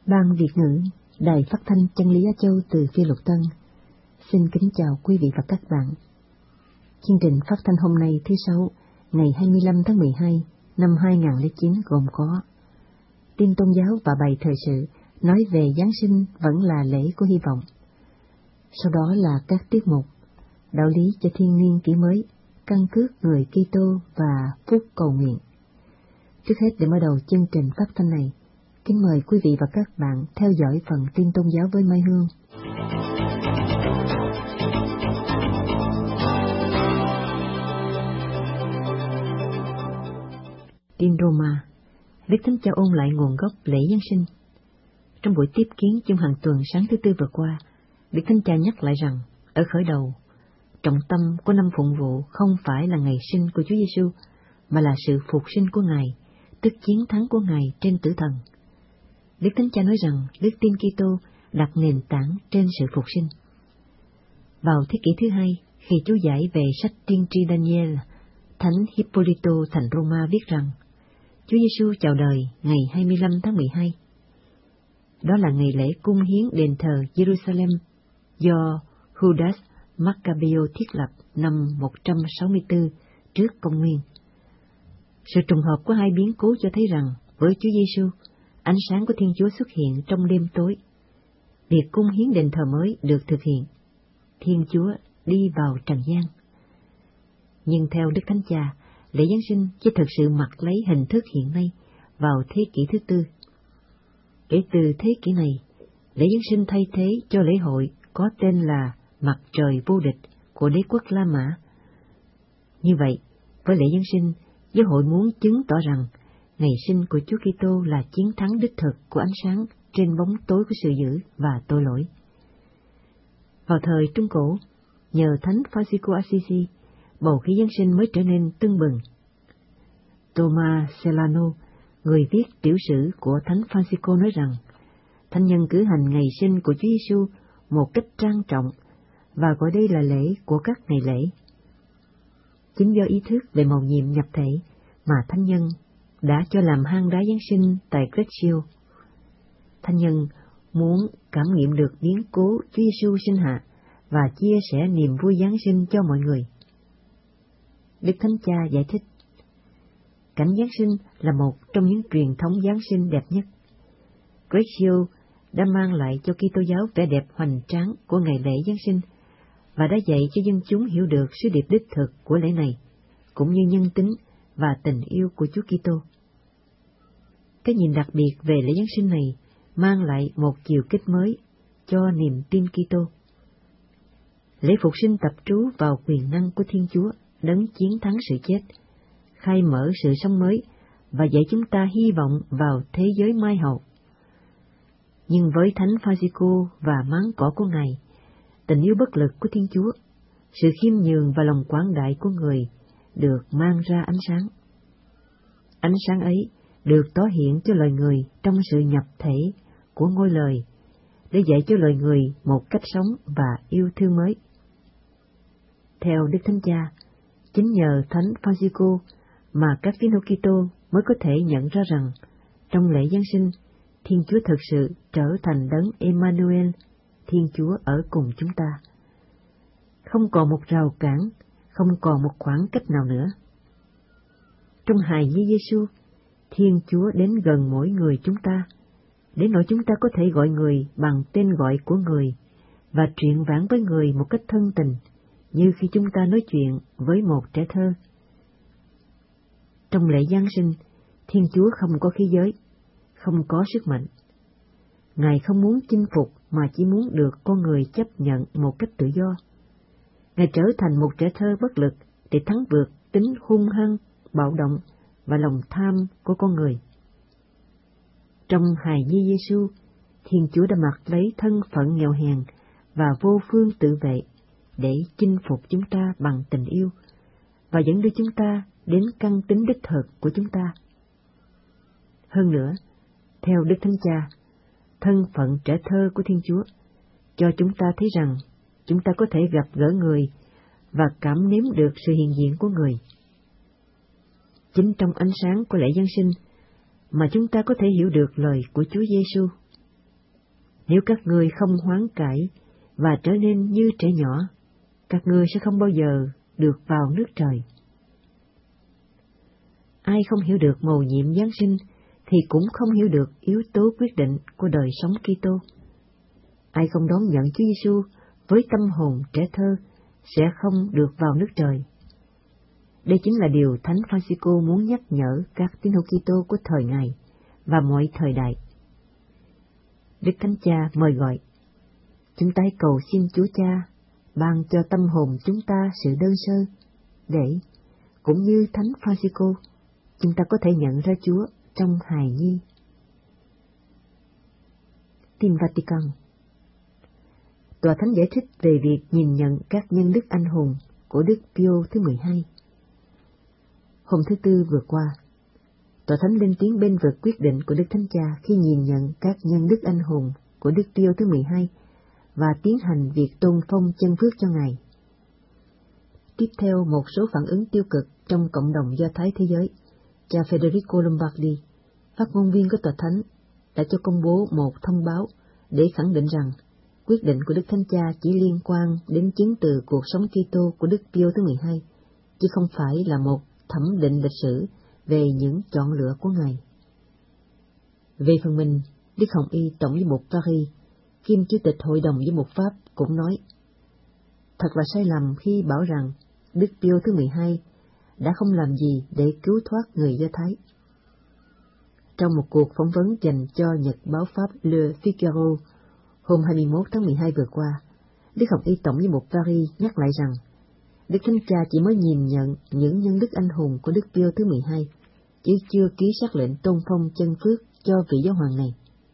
Ban Việt ngữ, Đài Phát thanh Chân lý Á Châu từ Phi Luật Tân. Xin kính chào quý vị và các bạn. Chương trình phát thanh hôm nay thứ Sáu, ngày 25 tháng 12 năm 2009 gồm có tin tôn giáo và bài thời sự nói về Giáng sinh vẫn là lễ của hy vọng. Sau đó là các tiết mục đạo lý cho thiên niên kỷ mới, căn cước người Kitô và phúc cầu nguyện. Trước hết, để mở đầu chương trình phát thanh này, kính mời quý vị và các bạn theo dõi phần tin tôn giáo với Mai Hương. Tin Roma, Đức Thánh Cha ôn lại nguồn gốc lễ Giáng sinh. Trong buổi tiếp kiến trong hàng tuần sáng thứ Tư vừa qua, Đức Thánh Cha nhắc lại rằng, ở khởi đầu, trọng tâm của năm phụng vụ không phải là ngày sinh của Chúa Giêsu, mà là sự phục sinh của Ngài, tức chiến thắng của Ngài trên tử thần. Đức Thánh Cha nói rằng đức tin Kitô đặt nền tảng trên sự phục sinh. Vào thế kỷ thứ hai, khi chú giải về sách tiên tri Daniel, Thánh Hippolito thành Roma viết rằng Chúa Giêsu chào đời ngày 25 tháng 12. Đó là ngày lễ cung hiến đền thờ Jerusalem do Judas Maccabeo thiết lập năm 164 trước công nguyên. Sự trùng hợp của hai biến cố cho thấy rằng với Chúa Giêsu, ánh sáng của Thiên Chúa xuất hiện trong đêm tối. Việc cung hiến đền thờ mới được thực hiện. Thiên Chúa đi vào trần gian. Nhưng theo Đức Thánh Cha, lễ Giáng sinh chỉ thực sự mặc lấy hình thức hiện nay vào thế kỷ thứ tư. Kể từ thế kỷ này, lễ Giáng sinh thay thế cho lễ hội có tên là Mặt trời vô địch của đế quốc La Mã. Như vậy, với lễ Giáng sinh, giáo hội muốn chứng tỏ rằng ngày sinh của Chúa Kitô là chiến thắng đích thực của ánh sáng trên bóng tối của sự dữ và tội lỗi. Vào thời Trung Cổ, nhờ Thánh Francisco Assisi, bầu khí Giáng sinh mới trở nên tưng bừng. Thomas Celano, người viết tiểu sử của Thánh Francisco nói rằng, Thánh nhân cử hành ngày sinh của Chúa Giêsu một cách trang trọng và gọi đây là lễ của các ngày lễ. Chính do ý thức về mầu nhiệm nhập thể mà Thánh nhân đã cho làm hang đá Giáng sinh tại Greccio. Thánh nhân muốn cảm nghiệm được biến cố Chúa Giêsu sinh hạ và chia sẻ niềm vui Giáng sinh cho mọi người. Đức Thánh Cha giải thích, cảnh Giáng sinh là một trong những truyền thống Giáng sinh đẹp nhất. Greccio đã mang lại cho Kitô giáo vẻ đẹp hoành tráng của ngày lễ Giáng sinh và đã dạy cho dân chúng hiểu được sứ điệp đích thực của lễ này, cũng như nhân tính và tình yêu của Chúa Kitô. Cái nhìn đặc biệt về lễ Giáng sinh này mang lại một chiều kích mới cho niềm tin Kitô. Lễ phục sinh tập trú vào quyền năng của Thiên Chúa, đấng chiến thắng sự chết, khai mở sự sống mới và dạy chúng ta hy vọng vào thế giới mai hậu. Nhưng với Thánh Francisco và máng cỏ của Ngài, tình yêu bất lực của Thiên Chúa, sự khiêm nhường và lòng quảng đại của người được mang ra ánh sáng. Ánh sáng ấy được tỏ hiện cho loài người trong sự nhập thể của ngôi lời, để dạy cho loài người một cách sống và yêu thương mới. Theo Đức Thánh Cha, chính nhờ Thánh Francisco mà các tín hữu Kitô mới có thể nhận ra rằng trong lễ Giáng sinh, Thiên Chúa thực sự trở thành đấng Emmanuel, Thiên Chúa ở cùng chúng ta. Không còn một rào cản, không còn một khoảng cách nào nữa. Trong hài nhi Giêsu, Thiên Chúa đến gần mỗi người chúng ta, đến nỗi chúng ta có thể gọi người bằng tên gọi của người và truyền vãn với người một cách thân tình, như khi chúng ta nói chuyện với một trẻ thơ. Trong lễ Giáng sinh, Thiên Chúa không có khí giới, không có sức mạnh. Ngài không muốn chinh phục mà chỉ muốn được con người chấp nhận một cách tự do. Ngài trở thành một trẻ thơ bất lực để thắng vượt tính hung hăng, bạo động và lòng tham của con người. Trong hài nhi Giêsu, Thiên Chúa đã mặc lấy thân phận nghèo hèn và vô phương tự vệ để chinh phục chúng ta bằng tình yêu và dẫn đưa chúng ta đến căn tính đích thực của chúng ta. Hơn nữa, theo Đức Thánh Cha, thân phận trẻ thơ của Thiên Chúa cho chúng ta thấy rằng chúng ta có thể gặp gỡ người và cảm nếm được sự hiện diện của người. Chính trong ánh sáng của lễ Giáng sinh mà chúng ta có thể hiểu được lời của Chúa Giêsu. Nếu các ngươi không hoán cải và trở nên như trẻ nhỏ, các ngươi sẽ không bao giờ được vào nước trời. Ai không hiểu được mầu nhiệm Giáng sinh thì cũng không hiểu được yếu tố quyết định của đời sống Kitô. Ai không đón nhận Chúa Giêsu với tâm hồn trẻ thơ sẽ không được vào nước trời. Đây chính là điều Thánh Francisco muốn nhắc nhở các tín hữu Kitô của thời Ngài và mọi thời đại. Đức Thánh Cha mời gọi, chúng ta cầu xin Chúa Cha ban cho tâm hồn chúng ta sự đơn sơ, để, cũng như Thánh Francisco, chúng ta có thể nhận ra Chúa trong hài nhi. Tin Vatican. Tòa Thánh giải thích về việc nhìn nhận các nhân đức anh hùng của Đức Pio thứ 12. Hôm thứ Tư vừa qua, Tòa Thánh lên tiếng bên vực quyết định của Đức Thánh Cha khi nhìn nhận các nhân đức anh hùng của Đức Pio thứ 12 và tiến hành việc tôn phong chân phước cho Ngài. Tiếp theo một số phản ứng tiêu cực trong cộng đồng Do Thái thế giới, cha Federico Lombardi, phát ngôn viên của Tòa Thánh, đã cho công bố một thông báo để khẳng định rằng quyết định của Đức Thánh Cha chỉ liên quan đến chứng từ cuộc sống Kitô của Đức Pio thứ 12, chứ không phải là một thẩm định lịch sử về những chọn lựa của Ngài. Về phần mình, Đức Hồng Y Tổng giám mục Paris, kiêm Chủ tịch Hội đồng Giám mục Pháp cũng nói, thật là sai lầm khi bảo rằng Đức Pio thứ 12 đã không làm gì để cứu thoát người Do Thái. Trong một cuộc phỏng vấn dành cho nhật báo Pháp Le Figaro hôm 21 tháng 12 vừa qua, Đức Hồng Y Tổng giám mục Paris nhắc lại rằng Đức Thánh Cha chỉ mới nhìn nhận những nhân đức anh hùng của Đức Pio thứ 12, chứ chưa ký sắc lệnh tôn phong chân phước cho vị giáo hoàng này.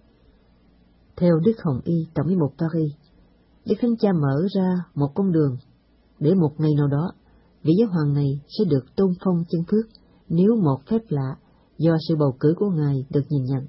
Theo Đức Hồng Y Tổng giám mục Paris, Đức Thánh Cha mở ra một con đường để một ngày nào đó vị giáo hoàng này sẽ được tôn phong chân phước nếu một phép lạ do sự bầu cử của Ngài được nhìn nhận.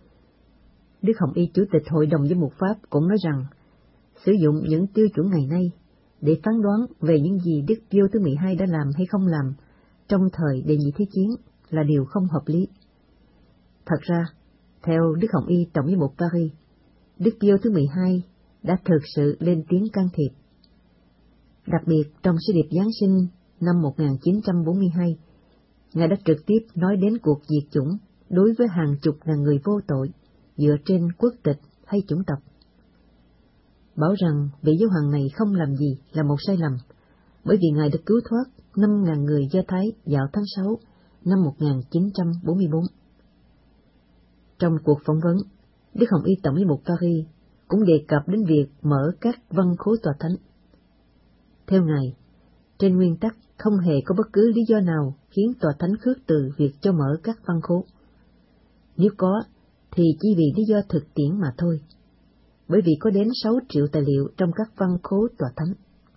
Đức Hồng Y Chủ tịch Hội đồng Giám mục Pháp cũng nói rằng sử dụng những tiêu chuẩn ngày nay để phán đoán về những gì Đức Pio thứ 12 đã làm hay không làm trong thời Đệ nhị Thế chiến là điều không hợp lý. Thật ra, theo Đức Hồng Y Tổng giám mục Paris, Đức Pio thứ 12 đã thực sự lên tiếng can thiệp. Đặc biệt trong sứ điệp Giáng sinh năm 1942, Ngài đã trực tiếp nói đến cuộc diệt chủng đối với hàng chục ngàn người vô tội dựa trên quốc tịch hay chủng tộc. Bảo rằng vị giáo hoàng này không làm gì là một sai lầm, bởi vì Ngài đã cứu thoát 5.000 người Do Thái vào tháng 6 năm 1944. Trong cuộc phỏng vấn, Đức Hồng Y Tổng giám mục Paris cũng đề cập đến việc mở các văn khối Tòa Thánh. Theo Ngài, trên nguyên tắc không hề có bất cứ lý do nào khiến Tòa Thánh khước từ việc cho mở các văn khố. Nếu có, thì chỉ vì lý do thực tiễn mà thôi, bởi vì có đến 6 triệu tài liệu trong các văn khố Tòa Thánh.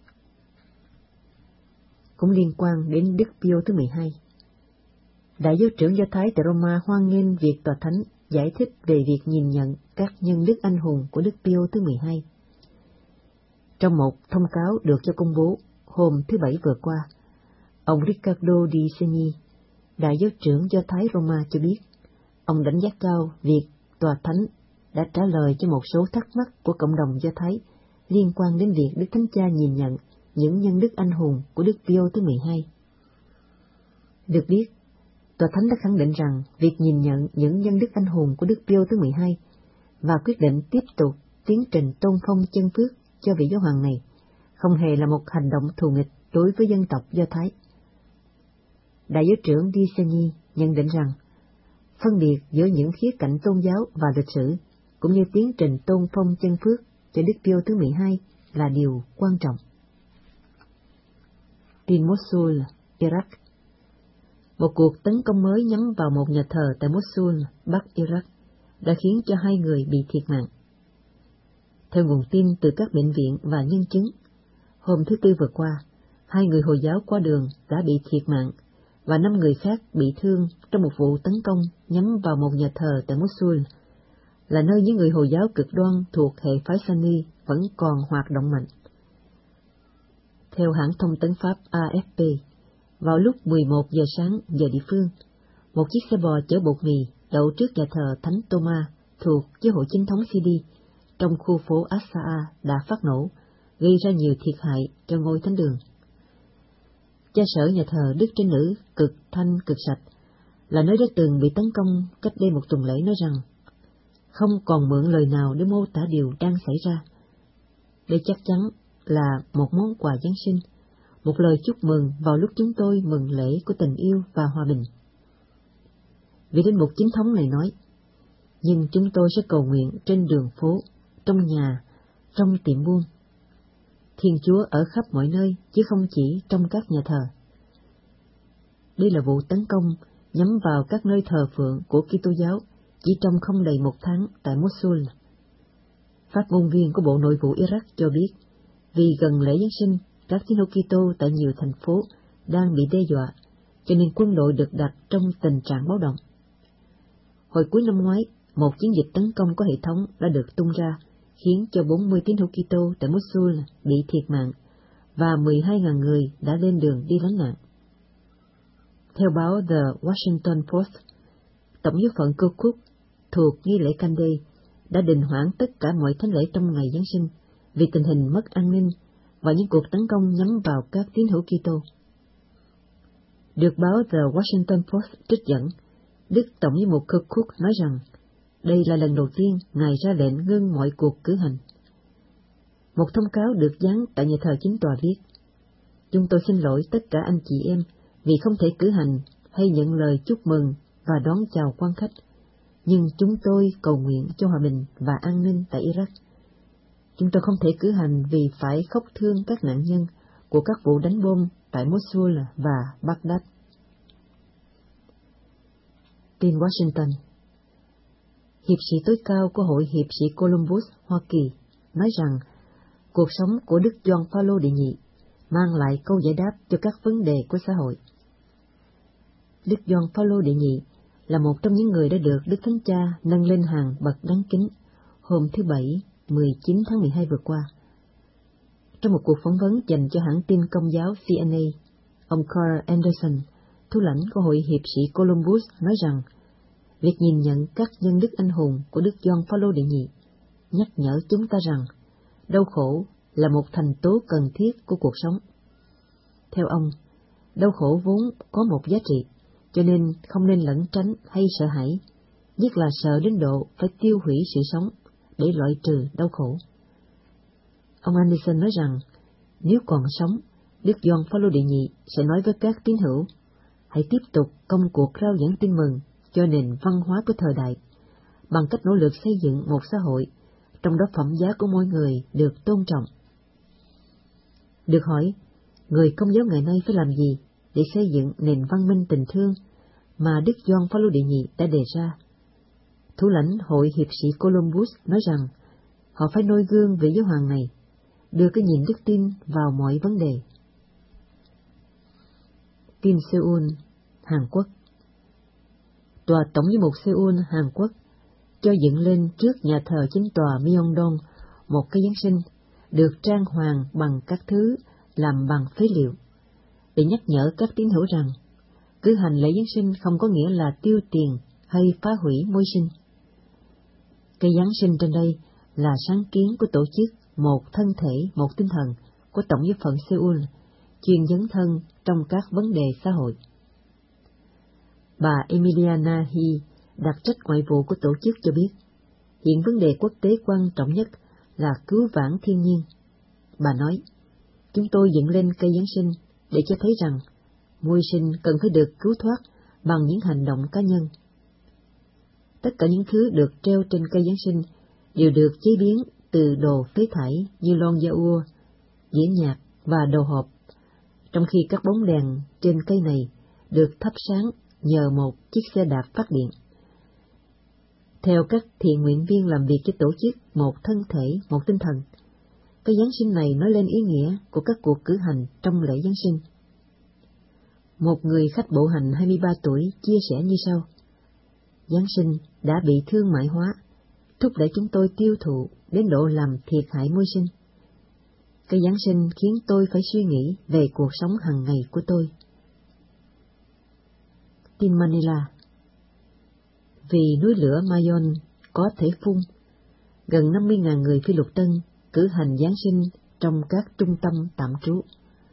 Cũng liên quan đến Đức Pio thứ 12, Đại giáo trưởng Do Thái tại Roma hoan nghênh việc Tòa Thánh giải thích về việc nhìn nhận các nhân đức anh hùng của Đức Pio thứ 12. Trong một thông cáo được cho công bố hôm thứ Bảy vừa qua, ông Riccardo Di Segni, Đại giáo trưởng Do Thái Roma cho biết, ông đánh giá cao việc Tòa Thánh đã trả lời cho một số thắc mắc của cộng đồng Do Thái liên quan đến việc Đức Thánh Cha nhìn nhận những nhân đức anh hùng của Đức Pio thứ 12. Được biết, Tòa Thánh đã khẳng định rằng việc nhìn nhận những nhân đức anh hùng của Đức Pio thứ 12 và quyết định tiếp tục tiến trình tôn phong chân phước cho vị giáo hoàng này không hề là một hành động thù nghịch đối với dân tộc Do Thái. Đại giáo trưởng Di Segni nhận định rằng phân biệt giữa những khía cạnh tôn giáo và lịch sử cũng như tiến trình tôn phong chân phước cho Đức Pio thứ 12 là điều quan trọng. Tin Mosul, Iraq. Một cuộc tấn công mới nhắm vào một nhà thờ tại Mosul, Bắc Iraq, đã khiến cho 2 người bị thiệt mạng. Theo nguồn tin từ các bệnh viện và nhân chứng, hôm thứ Tư vừa qua, 2 người Hồi giáo qua đường đã bị thiệt mạng và 5 người khác bị thương trong một vụ tấn công nhắm vào một nhà thờ tại Mosul, là nơi những người Hồi giáo cực đoan thuộc hệ phái Sunni vẫn còn hoạt động mạnh. Theo hãng thông tấn Pháp AFP, vào lúc 11 giờ sáng giờ địa phương, một chiếc xe bò chở bột mì đậu trước nhà thờ Thánh Thomas thuộc giáo hội chính thống Sidi trong khu phố Asaa đã phát nổ, gây ra nhiều thiệt hại cho ngôi thánh đường. Cha sở nhà thờ Đức Trinh Nữ cực thanh cực sạch là nơi đã từng bị tấn công cách đây một tuần lễ nói rằng không còn mượn lời nào để mô tả điều đang xảy ra. Đây chắc chắn là một món quà Giáng sinh, một lời chúc mừng vào lúc chúng tôi mừng lễ của tình yêu và hòa bình. Vị linh mục chính thống này nói, nhưng chúng tôi sẽ cầu nguyện trên đường phố, trong nhà, trong tiệm buôn. Thiên Chúa ở khắp mọi nơi, chứ không chỉ trong các nhà thờ. Đây là vụ tấn công nhắm vào các nơi thờ phượng của Kitô giáo chỉ trong không đầy một tháng tại Mosul. Phát ngôn viên của Bộ Nội vụ Iraq cho biết, vì gần lễ Giáng sinh, các tín hữu Kitô tại nhiều thành phố đang bị đe dọa, cho nên quân đội được đặt trong tình trạng báo động. Hồi cuối năm ngoái, một chiến dịch tấn công có hệ thống đã được tung ra, khiến cho 40 tín hữu Kitô tại Mosul bị thiệt mạng, và 12.000 người đã lên đường đi lánh nạn. Theo báo The Washington Post, Tổng giáo phận Kirkuk thuộc nghi lễ Kandeh đã đình hoãn tất cả mọi thánh lễ trong ngày Giáng sinh vì tình hình mất an ninh và những cuộc tấn công nhắm vào các tín hữu Kitô. Được báo The Washington Post trích dẫn, Đức Tổng giám mục Kirkuk nói rằng đây là lần đầu tiên Ngài ra lệnh ngưng mọi cuộc cử hành. Một thông cáo được dán tại nhà thờ chính tòa viết, chúng tôi xin lỗi tất cả anh chị em vì không thể cử hành hay nhận lời chúc mừng và đón chào quan khách, nhưng chúng tôi cầu nguyện cho hòa bình và an ninh tại Iraq. Chúng tôi không thể cử hành vì phải khóc thương các nạn nhân của các vụ đánh bom tại Mosul và Baghdad. Tin Washington. Hiệp sĩ tối cao của Hội Hiệp sĩ Columbus, Hoa Kỳ, nói rằng cuộc sống của Đức Gioan Phaolô đệ nhị mang lại câu giải đáp cho các vấn đề của xã hội. Đức Gioan Phaolô đệ nhị là một trong những người đã được Đức Thánh Cha nâng lên hàng bậc đáng kính hôm thứ Bảy, 19 tháng 12 vừa qua. Trong một cuộc phỏng vấn dành cho hãng tin Công giáo CNA, ông Carl Anderson, thủ lãnh của Hội Hiệp sĩ Columbus, nói rằng việc nhìn nhận các nhân đức anh hùng của Đức Gioan Phaolô đệ nhị nhắc nhở chúng ta rằng đau khổ là một thành tố cần thiết của cuộc sống. Theo ông, đau khổ vốn có một giá trị, cho nên không nên lẩn tránh hay sợ hãi, nhất là sợ đến độ phải tiêu hủy sự sống để loại trừ đau khổ. Ông Anderson nói rằng, nếu còn sống, Đức Gioan Phaolô đệ nhị sẽ nói với các tín hữu, hãy tiếp tục công cuộc rao giảng tin mừng cho nền văn hóa của thời đại, bằng cách nỗ lực xây dựng một xã hội, trong đó phẩm giá của mỗi người được tôn trọng. Được hỏi, người Công giáo ngày nay phải làm gì để xây dựng nền văn minh tình thương mà Đức Gioan Phaolô đệ nhị đã đề ra? Thủ lãnh Hội Hiệp sĩ Columbus nói rằng, họ phải noi gương về giáo hoàng này, đưa cái nhìn đức tin vào mọi vấn đề. Tin Seoul, Hàn Quốc. Tòa Tổng giám mục Seoul, Hàn Quốc cho dựng lên trước nhà thờ chính tòa Myeongdong một cái Giáng sinh được trang hoàng bằng các thứ làm bằng phế liệu, để nhắc nhở các tín hữu rằng cử hành lễ Giáng sinh không có nghĩa là tiêu tiền hay phá hủy môi sinh. Cây Giáng sinh trên đây là sáng kiến của tổ chức Một Thân Thể Một Tinh Thần của Tổng giáo phận Seoul, chuyên dấn thân trong các vấn đề xã hội. Bà Emiliana He, đặc trách ngoại vụ của tổ chức cho biết, hiện vấn đề quốc tế quan trọng nhất là cứu vãn thiên nhiên. Bà nói, chúng tôi dựng lên cây Giáng sinh để cho thấy rằng môi sinh cần phải được cứu thoát bằng những hành động cá nhân. Tất cả những thứ được treo trên cây Giáng sinh đều được chế biến từ đồ phế thải như lon da ua, dĩa nhạc và đồ hộp, trong khi các bóng đèn trên cây này được thắp sáng nhờ một chiếc xe đạp phát điện. Theo các thiện nguyện viên làm việc cho tổ chức Một Thân Thể Một Tinh Thần, cái Giáng sinh này nói lên ý nghĩa của các cuộc cử hành trong lễ Giáng sinh. Một người khách bộ hành 23 tuổi chia sẻ như sau: Giáng sinh đã bị thương mại hóa, thúc đẩy chúng tôi tiêu thụ đến độ làm thiệt hại môi sinh. Cái Giáng sinh khiến tôi phải suy nghĩ về cuộc sống hàng ngày của tôi. Tin Manila. Vì núi lửa Mayon có thể phun, gần 50.000 người Phi Lục Tân cử hành Giáng sinh trong các trung tâm tạm trú.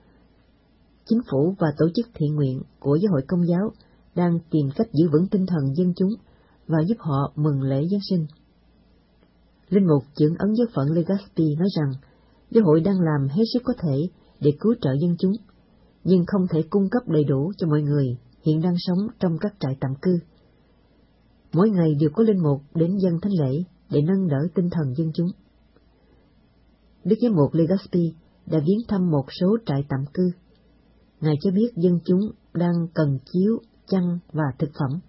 Chính phủ và tổ chức thiện nguyện của Giáo hội Công giáo đang tìm cách giữ vững tinh thần dân chúng và giúp họ mừng lễ Giáng sinh. Linh mục trưởng ấn giáo phận Legazpi nói rằng giáo hội đang làm hết sức có thể để cứu trợ dân chúng, nhưng không thể cung cấp đầy đủ cho mọi người hiện đang sống trong các trại tạm cư. Mỗi ngày đều có linh mục đến dâng thánh lễ để nâng đỡ tinh thần dân chúng. Đức giám mục Legazpi đã viếng thăm một số trại tạm cư. Ngài cho biết dân chúng đang cần chiếu, chăn và thực phẩm.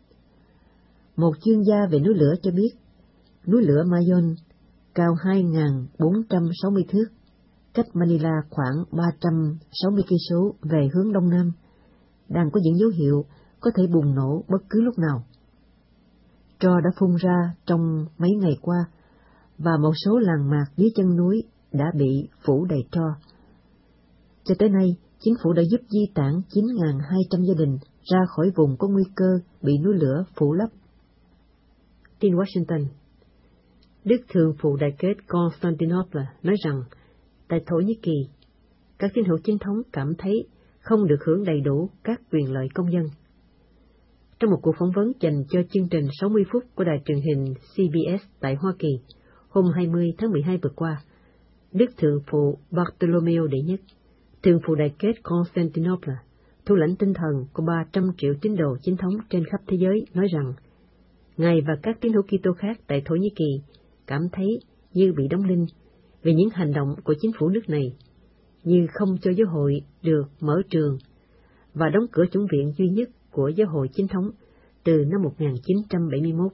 Một chuyên gia về núi lửa cho biết, núi lửa Mayon cao 2.460 thước, cách Manila khoảng 360 cây số về hướng đông nam, đang có những dấu hiệu có thể bùng nổ bất cứ lúc nào. Tro đã phun ra trong mấy ngày qua, và một số làng mạc dưới chân núi đã bị phủ đầy tro. Cho tới nay, chính phủ đã giúp di tản 9.200 gia đình ra khỏi vùng có nguy cơ bị núi lửa phủ lấp. Tin Washington. Đức Thường phụ Đại kết Constantinople nói rằng, tại Thổ Nhĩ Kỳ, các tín hữu chính thống cảm thấy không được hưởng đầy đủ các quyền lợi công dân. Trong một cuộc phỏng vấn dành cho chương trình 60 phút của đài truyền hình CBS tại Hoa Kỳ, hôm 20 tháng 12 vừa qua, Đức Thượng phụ Bartolomeo đệ nhất, Thường phụ Đại kết Constantinople, thủ lãnh tinh thần của 300 triệu tín đồ chính thống trên khắp thế giới, nói rằng, Ngài và các tín hữu Kitô khác tại Thổ Nhĩ Kỳ cảm thấy như bị đóng đinh vì những hành động của chính phủ nước này, như không cho giáo hội được mở trường và đóng cửa chủng viện duy nhất của giáo hội chính thống từ năm 1971.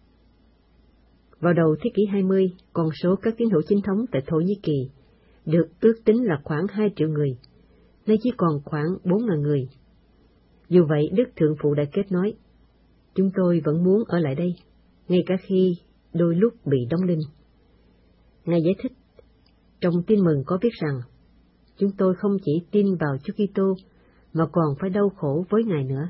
Vào đầu thế kỷ 20, con số các tín hữu chính thống tại Thổ Nhĩ Kỳ được ước tính là khoảng 2 triệu người, nay chỉ còn khoảng 4.000 người. Dù vậy, Đức Thượng phụ Đại kết nói, chúng tôi vẫn muốn ở lại đây, ngay cả khi đôi lúc bị đóng đinh. Ngài giải thích, trong tin mừng có viết rằng, chúng tôi không chỉ tin vào Chúa Kitô mà còn phải đau khổ với Ngài nữa.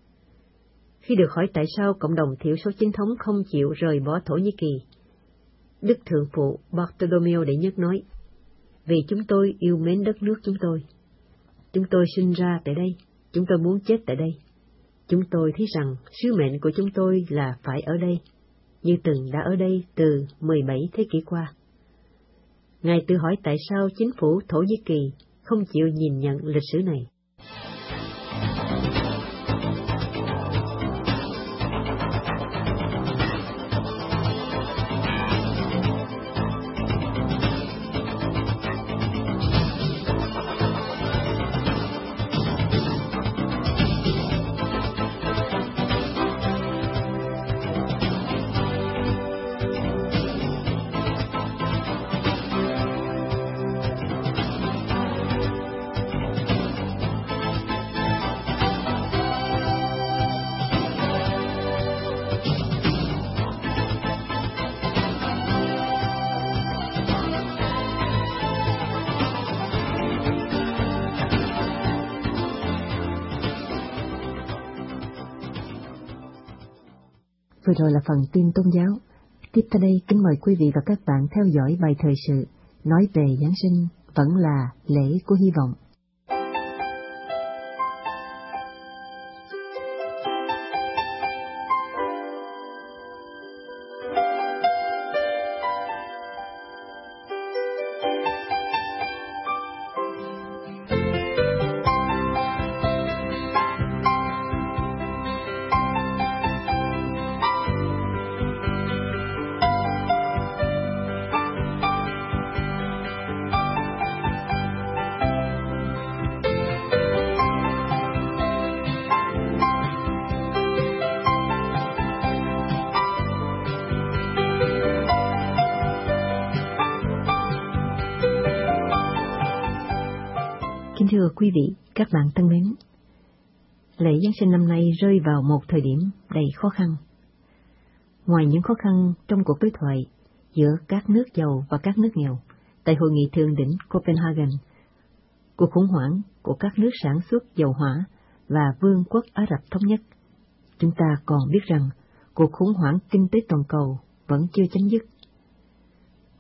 Khi được hỏi tại sao cộng đồng thiểu số chính thống không chịu rời bỏ Thổ Nhĩ Kỳ, Đức Thượng phụ Bartolomeo đệ nhất nói, vì chúng tôi yêu mến đất nước chúng tôi. Chúng tôi sinh ra tại đây, chúng tôi muốn chết tại đây. Chúng tôi thấy rằng sứ mệnh của chúng tôi là phải ở đây, như từng đã ở đây từ 17 thế kỷ qua. Ngài tự hỏi tại sao chính phủ Thổ Nhĩ Kỳ không chịu nhìn nhận lịch sử này. Vừa rồi là phần tin tôn giáo. Tiếp theo đây, kính mời quý vị và các bạn theo dõi bài thời sự nói về Giáng sinh vẫn là lễ của hy vọng. Thưa quý vị, các bạn thân mến, lễ Giáng sinh năm nay rơi vào một thời điểm đầy khó khăn. Ngoài những khó khăn trong cuộc đối thoại giữa các nước giàu và các nước nghèo tại hội nghị thượng đỉnh Copenhagen, cuộc khủng hoảng của các nước sản xuất dầu hỏa và Vương quốc Ả Rập Thống Nhất, chúng ta còn biết rằng cuộc khủng hoảng kinh tế toàn cầu vẫn chưa chấm dứt.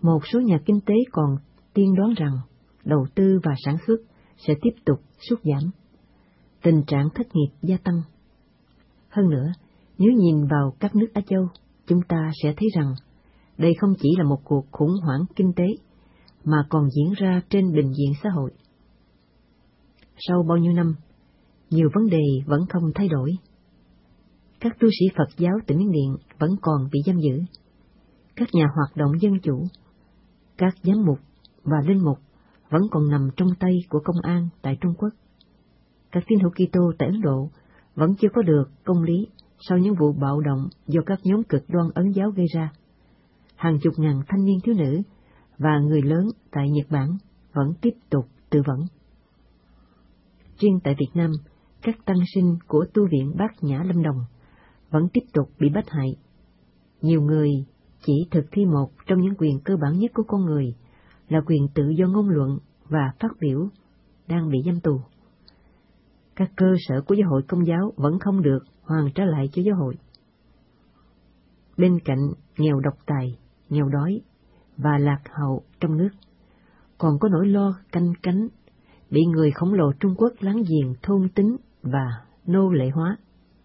Một số nhà kinh tế còn tiên đoán rằng đầu tư và sản xuất sẽ tiếp tục sút giảm, tình trạng thất nghiệp gia tăng. Hơn nữa, nếu nhìn vào các nước Á Châu, chúng ta sẽ thấy rằng đây không chỉ là một cuộc khủng hoảng kinh tế, mà còn diễn ra trên bình diện xã hội. Sau bao nhiêu năm, nhiều vấn đề vẫn không thay đổi. Các tu sĩ Phật giáo tại Miến Điện vẫn còn bị giam giữ. Các nhà hoạt động dân chủ, các giám mục và linh mục vẫn còn nằm trong tay của công an tại Trung Quốc. Các tín hữu Kitô tại Ấn Độ vẫn chưa có được công lý sau những vụ bạo động do các nhóm cực đoan Ấn giáo gây ra. Hàng chục ngàn thanh niên thiếu nữ và người lớn tại Nhật Bản vẫn tiếp tục tự vẫn. Riêng tại Việt Nam, các tăng sinh của tu viện Bát Nhã Lâm Đồng vẫn tiếp tục bị bắt hại. Nhiều người chỉ thực thi một trong những quyền cơ bản nhất của con người là quyền tự do ngôn luận và phát biểu đang bị giam tù. Các cơ sở của giáo hội Công giáo vẫn không được hoàn trả lại cho giáo hội. Bên cạnh nghèo độc tài, nghèo đói và lạc hậu trong nước, còn có nỗi lo canh cánh bị người khổng lồ Trung Quốc láng giềng thôn tính và nô lệ hóa.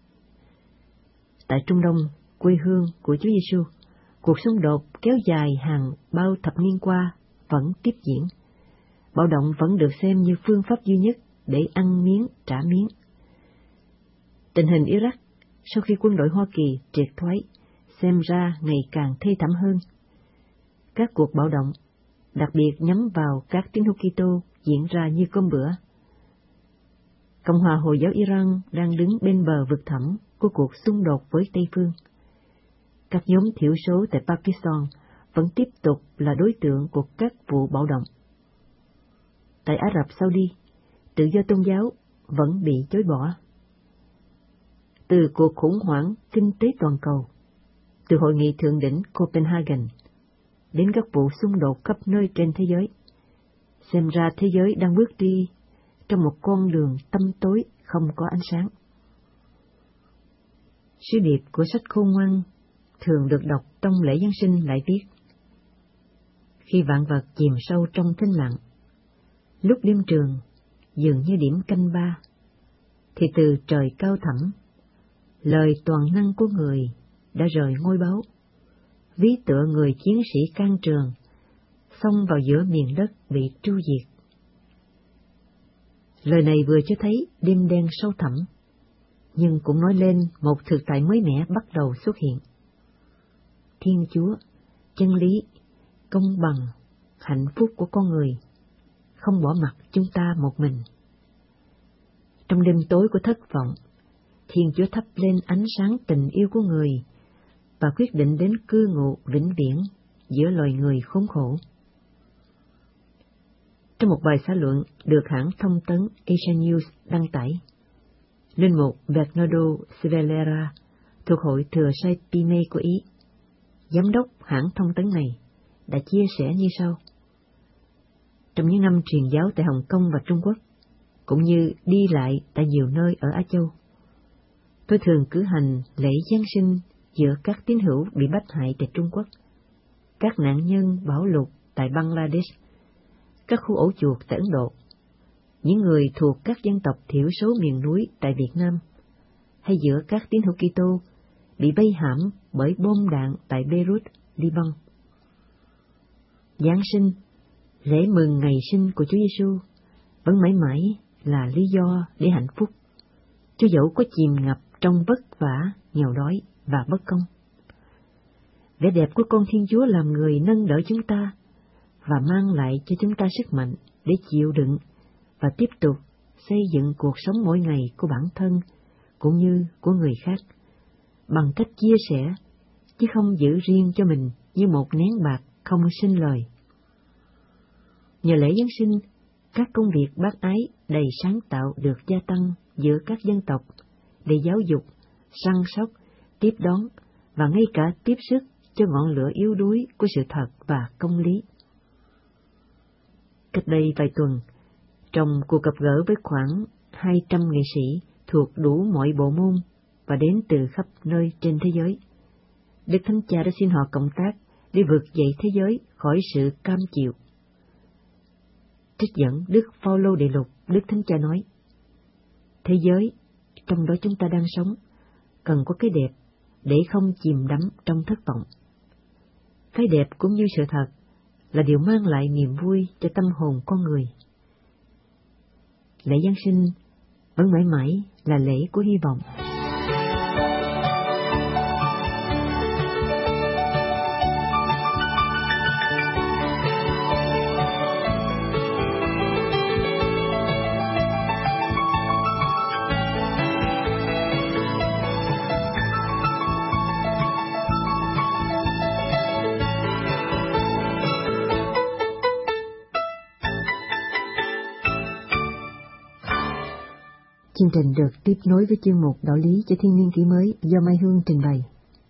Tại Trung Đông, quê hương của Chúa Giêsu, cuộc xung đột kéo dài hàng bao thập niên qua vẫn tiếp diễn. Bạo động vẫn được xem như phương pháp duy nhất để ăn miếng trả miếng. Tình hình Iraq sau khi quân đội Hoa Kỳ triệt thoái xem ra ngày càng thê thảm hơn. Các cuộc bạo động, đặc biệt nhắm vào các tín hữu Kitô, diễn ra như cơm bữa. Cộng hòa Hồi giáo Iran đang đứng bên bờ vực thẳm của cuộc xung đột với Tây phương. Các nhóm thiểu số tại Pakistan vẫn tiếp tục là đối tượng của các vụ bạo động. Tại Ả Rập Saudi, tự do tôn giáo vẫn bị chối bỏ. Từ cuộc khủng hoảng kinh tế toàn cầu, từ hội nghị thượng đỉnh Copenhagen, đến các vụ xung đột khắp nơi trên thế giới, xem ra thế giới đang bước đi trong một con đường tăm tối không có ánh sáng. Sứ điệp của sách Khôn Ngoan thường được đọc trong lễ Giáng sinh lại viết: khi vạn vật chìm sâu trong thinh lặng, lúc đêm trường dường như điểm canh ba, thì từ trời cao thẳm, lời toàn năng của người đã rời ngôi báu, ví tựa người chiến sĩ can trường, xông vào giữa miền đất bị tru diệt. Lời này vừa cho thấy đêm đen sâu thẳm, nhưng cũng nói lên một thực tại mới mẻ bắt đầu xuất hiện. Thiên Chúa, chân lý, công bằng, hạnh phúc của con người không bỏ mặc chúng ta một mình. Trong đêm tối của thất vọng, Thiên Chúa thắp lên ánh sáng tình yêu của người và quyết định đến cư ngụ vĩnh viễn giữa loài người khốn khổ. Trong một bài xã luận được hãng thông tấn Asia News đăng tải, linh mục Bernardo Silveira thuộc hội Thừa Sai Pime của Ý, giám đốc hãng thông tấn này, đã chia sẻ như sau: trong những năm truyền giáo tại Hồng Kông và Trung Quốc, cũng như đi lại tại nhiều nơi ở Á Châu, tôi thường cử hành lễ Giáng sinh giữa các tín hữu bị bắt hại tại Trung Quốc, các nạn nhân bão lụt tại Bangladesh, các khu ổ chuột tại Ấn Độ, những người thuộc các dân tộc thiểu số miền núi tại Việt Nam, hay giữa các tín hữu Kitô bị vây hãm bởi bom đạn tại Beirut, Liban. Giáng sinh, lễ mừng ngày sinh của Chúa Giêsu, vẫn mãi mãi là lý do để hạnh phúc, cho dẫu có chìm ngập trong vất vả, nghèo đói và bất công. Vẻ đẹp của con Thiên Chúa làm người nâng đỡ chúng ta và mang lại cho chúng ta sức mạnh để chịu đựng và tiếp tục xây dựng cuộc sống mỗi ngày của bản thân cũng như của người khác, bằng cách chia sẻ, chứ không giữ riêng cho mình như một nén bạc không sinh lời. Nhờ lễ Giáng sinh, các công việc bác ái đầy sáng tạo được gia tăng giữa các dân tộc để giáo dục, săn sóc, tiếp đón và ngay cả tiếp sức cho ngọn lửa yếu đuối của sự thật và công lý. Cách đây vài tuần, trong cuộc gặp gỡ với khoảng 200 nghệ sĩ thuộc đủ mọi bộ môn và đến từ khắp nơi trên thế giới, Đức Thánh Cha đã xin họ cộng tác để vực dậy thế giới khỏi sự cam chịu. Trích dẫn Đức Phaolô Đệ Lục, Đức Thánh Cha nói: thế giới trong đó chúng ta đang sống cần có cái đẹp để không chìm đắm trong thất vọng. Cái đẹp cũng như sự thật là điều mang lại niềm vui cho tâm hồn con người. Lễ Giáng sinh vẫn mãi mãi là lễ của hy vọng. Chương trình được tiếp nối với chuyên mục Đạo lý cho thiên niên kỷ mới do Mai Hương trình bày.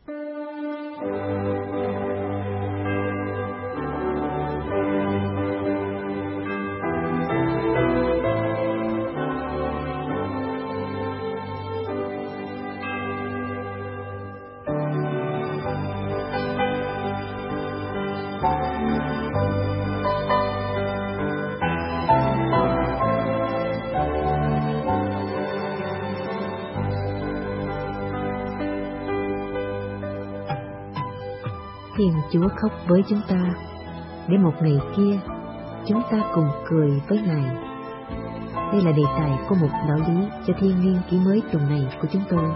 Thiên Chúa khóc với chúng ta, để một ngày kia chúng ta cùng cười với Ngài. Đây là đề tài của mục Đạo lý cho thiên niên kỷ mới tuần này của chúng tôi.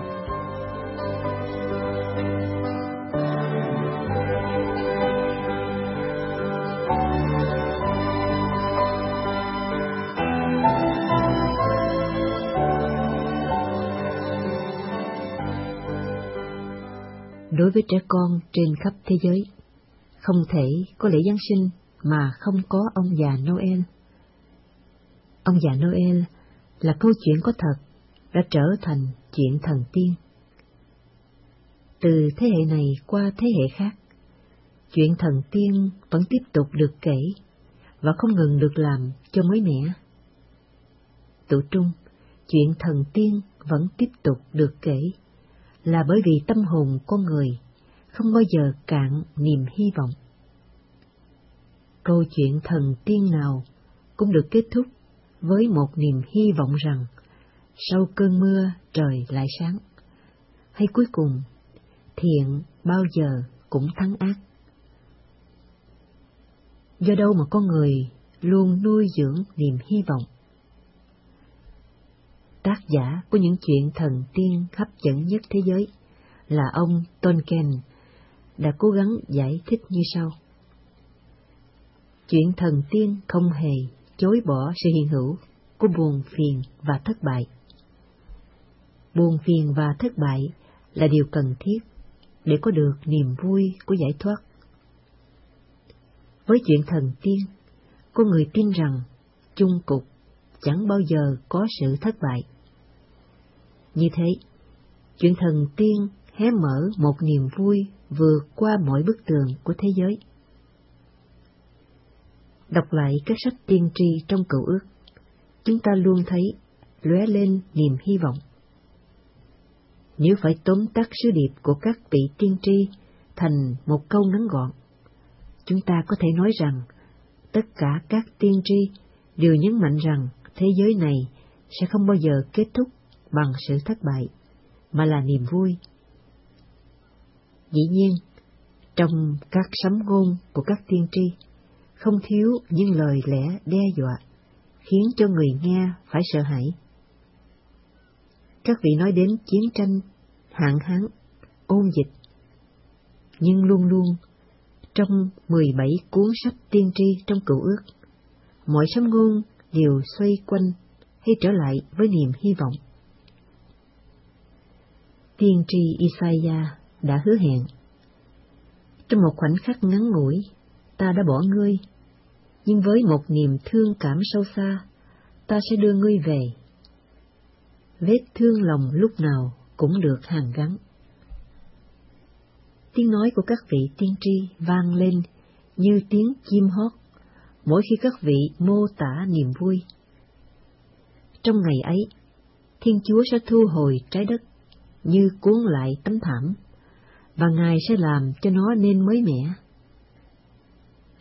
Đối với trẻ con trên khắp thế giới, không thể có lễ Giáng sinh mà không có ông già Noel. Ông già Noel là câu chuyện có thật, đã trở thành chuyện thần tiên. Từ thế hệ này qua thế hệ khác, chuyện thần tiên vẫn tiếp tục được kể và không ngừng được làm cho mới mẻ. Tụ trung, chuyện thần tiên vẫn tiếp tục được kể là bởi vì tâm hồn con người không bao giờ cạn niềm hy vọng. Câu chuyện thần tiên nào cũng được kết thúc với một niềm hy vọng rằng sau cơn mưa trời lại sáng, hay cuối cùng thiện bao giờ cũng thắng ác. Do đâu mà con người luôn nuôi dưỡng niềm hy vọng? Tác giả của những chuyện thần tiên hấp dẫn nhất thế giới là ông Tolkien đã cố gắng giải thích như sau. Chuyện thần tiên không hề chối bỏ sự hiện hữu của buồn phiền và thất bại. Buồn phiền và thất bại là điều cần thiết để có được niềm vui của giải thoát. Với chuyện thần tiên, có người tin rằng chung cục chẳng bao giờ có sự thất bại. Như thế, chuyện thần tiên hé mở một niềm vui vượt qua mọi bức tường của thế giới. Đọc lại các sách tiên tri trong Cựu Ước, chúng ta luôn thấy lóe lên niềm hy vọng. Nếu phải tóm tắt sứ điệp của các vị tiên tri thành một câu ngắn gọn, chúng ta có thể nói rằng tất cả các tiên tri đều nhấn mạnh rằng thế giới này sẽ không bao giờ kết thúc bằng sự thất bại, mà là niềm vui. Dĩ nhiên, trong các sấm ngôn của các tiên tri, không thiếu những lời lẽ đe dọa, khiến cho người nghe phải sợ hãi. Các vị nói đến chiến tranh, hạn hán, ôn dịch, nhưng luôn luôn, trong 17 cuốn sách tiên tri trong Cựu Ước, mọi sấm ngôn đều xoay quanh hay trở lại với niềm hy vọng. Tiên tri Isaiah đã hứa hẹn, trong một khoảnh khắc ngắn ngủi, ta đã bỏ ngươi, nhưng với một niềm thương cảm sâu xa, ta sẽ đưa ngươi về. Vết thương lòng lúc nào cũng được hàn gắn. Tiếng nói của các vị tiên tri vang lên như tiếng chim hót mỗi khi các vị mô tả niềm vui. Trong ngày ấy, Thiên Chúa sẽ thu hồi trái đất như cuốn lại tấm thảm, và Ngài sẽ làm cho nó nên mới mẻ,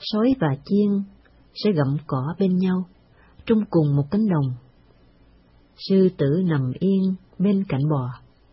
sói và chiên sẽ gặm cỏ bên nhau trong cùng một cánh đồng. Sư tử nằm yên bên cạnh bò.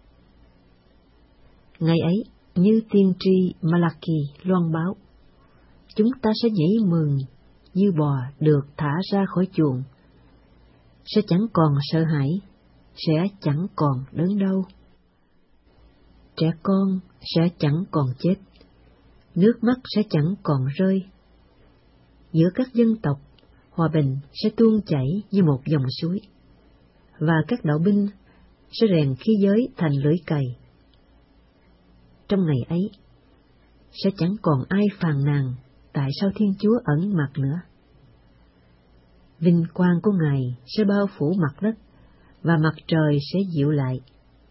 Ngày ấy, như tiên tri Malachi loan báo, chúng ta sẽ nhảy mừng như bò được thả ra khỏi chuồng, sẽ chẳng còn sợ hãi, sẽ chẳng còn đớn đau. Trẻ con sẽ chẳng còn chết, nước mắt sẽ chẳng còn rơi. Giữa các dân tộc, hòa bình sẽ tuôn chảy như một dòng suối, và các đạo binh sẽ rèn khí giới thành lưỡi cày. Trong ngày ấy, sẽ chẳng còn ai phàn nàn tại sao Thiên Chúa ẩn mặt nữa. Vinh quang của Ngài sẽ bao phủ mặt đất, và mặt trời sẽ dịu lại.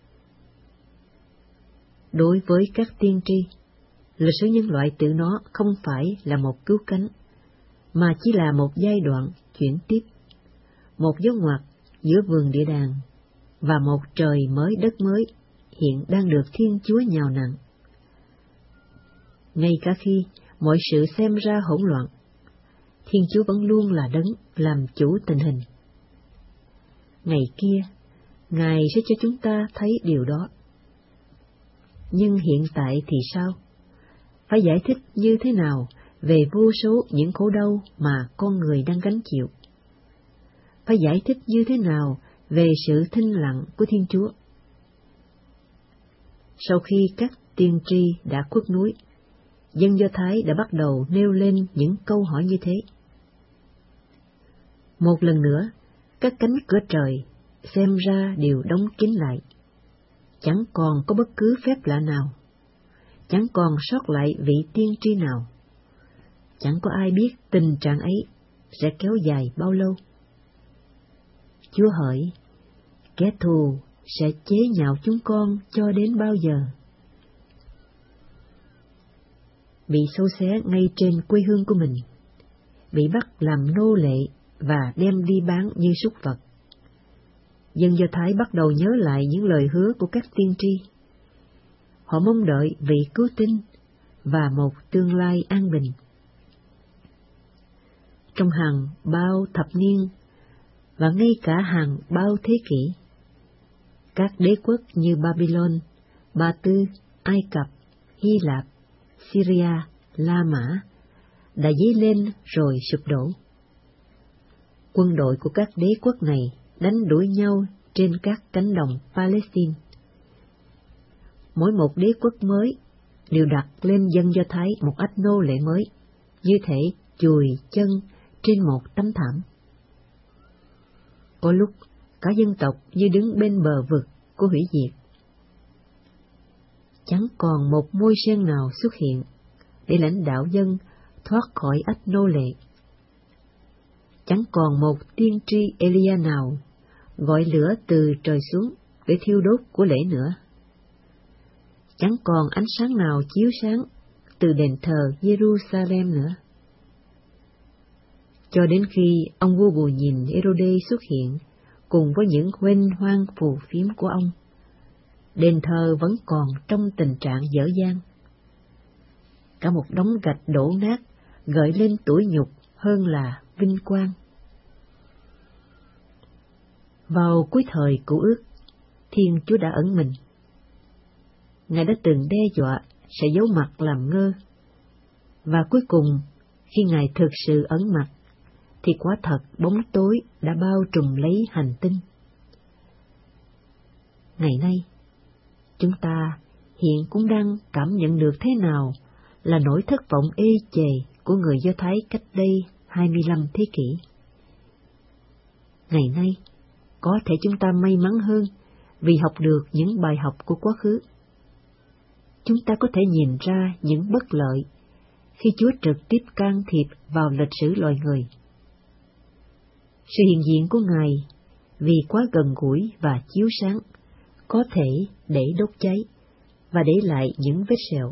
Đối với các tiên tri, lịch sử nhân loại tự nó không phải là một cứu cánh, mà chỉ là một giai đoạn chuyển tiếp, một dấu ngoặt giữa vườn địa đàng và một trời mới đất mới hiện đang được Thiên Chúa nhào nặn. Ngay cả khi mọi sự xem ra hỗn loạn, Thiên Chúa vẫn luôn là đấng làm chủ tình hình. Ngày kia, Ngài sẽ cho chúng ta thấy điều đó. Nhưng hiện tại thì sao? Phải giải thích như thế nào về vô số những khổ đau mà con người đang gánh chịu? Phải giải thích như thế nào về sự thinh lặng của Thiên Chúa? Sau khi các tiên tri đã khuất núi, dân Do Thái đã bắt đầu nêu lên những câu hỏi như thế. Một lần nữa, các cánh cửa trời xem ra đều đóng kín lại. Chẳng còn có bất cứ phép lạ nào, chẳng còn sót lại vị tiên tri nào. Chẳng có ai biết tình trạng ấy sẽ kéo dài bao lâu. Chúa hỏi, kẻ thù sẽ chế nhạo chúng con cho đến bao giờ? Bị xâu xé ngay trên quê hương của mình, bị bắt làm nô lệ và đem đi bán như súc vật. Dân Do Thái bắt đầu nhớ lại những lời hứa của các tiên tri. Họ mong đợi vị cứu tinh và một tương lai an bình. Trong hàng bao thập niên và ngay cả hàng bao thế kỷ, các đế quốc như Babylon, Ba Tư, Ai Cập, Hy Lạp, Syria, La Mã đã dấy lên rồi sụp đổ. Quân đội của các đế quốc này đánh đuổi nhau trên các cánh đồng Palestine. Mỗi một đế quốc mới đều đặt lên dân Do Thái một ách nô lệ mới, như thể chùi chân trên một tấm thảm. Có lúc cả dân tộc như đứng bên bờ vực của hủy diệt. Chẳng còn một môi sen nào xuất hiện để lãnh đạo dân thoát khỏi ách nô lệ. Chẳng còn một tiên tri Elia nào gọi lửa từ trời xuống để thiêu đốt của lễ nữa. Chẳng còn ánh sáng nào chiếu sáng từ đền thờ Jerusalem nữa. Cho đến khi ông vua Bù Nhìn Herode xuất hiện cùng với những huênh hoang phù phiếm của ông, đền thờ vẫn còn trong tình trạng dở dang. Cả một đống gạch đổ nát gợi lên tủi nhục hơn là vinh quang. Vào cuối thời Cựu Ước, Thiên Chúa đã ẩn mình. Ngài đã từng đe dọa sẽ giấu mặt làm ngơ, và cuối cùng khi Ngài thực sự ẩn mặt, thì quả thật bóng tối đã bao trùm lấy hành tinh. Ngày nay, chúng ta hiện cũng đang cảm nhận được thế nào là nỗi thất vọng ê chề của người Do Thái cách đây 25 thế kỷ. Ngày nay, có thể chúng ta may mắn hơn vì học được những bài học của quá khứ. Chúng ta có thể nhìn ra những bất lợi khi Chúa trực tiếp can thiệp vào lịch sử loài người. Sự hiện diện của Ngài vì quá gần gũi và chiếu sáng có thể để đốt cháy và để lại những vết sẹo.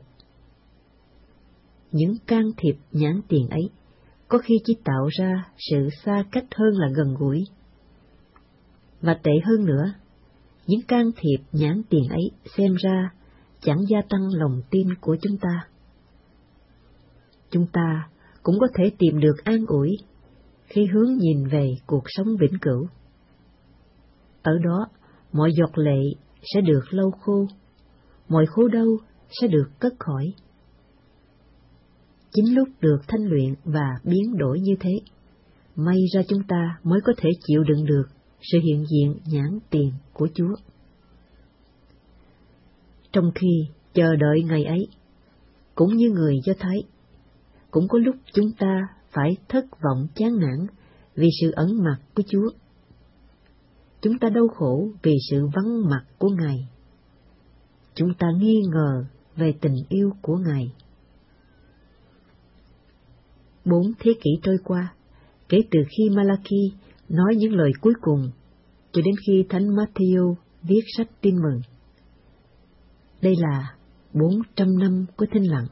Những can thiệp nhãn tiền ấy có khi chỉ tạo ra sự xa cách hơn là gần gũi. Và tệ hơn nữa, những can thiệp nhãn tiền ấy xem ra chẳng gia tăng lòng tin của chúng ta. Chúng ta cũng có thể tìm được an ủi khi hướng nhìn về cuộc sống vĩnh cửu. Ở đó, mọi giọt lệ sẽ được lau khô, mọi khổ đau sẽ được cất khỏi. Chính lúc được thanh luyện và biến đổi như thế, may ra chúng ta mới có thể chịu đựng được sự hiện diện nhãn tiền của Chúa. Trong khi chờ đợi ngày ấy, cũng như người Do Thái, cũng có lúc chúng ta phải thất vọng chán nản vì sự ẩn mặt của Chúa. Chúng ta đau khổ vì sự vắng mặt của Ngài. Chúng ta nghi ngờ về tình yêu của Ngài. 4 thế kỷ trôi qua, kể từ khi Malachi nói những lời cuối cùng, cho đến khi Thánh Matthew viết sách Tin Mừng. Đây là 400 năm của thinh lặng.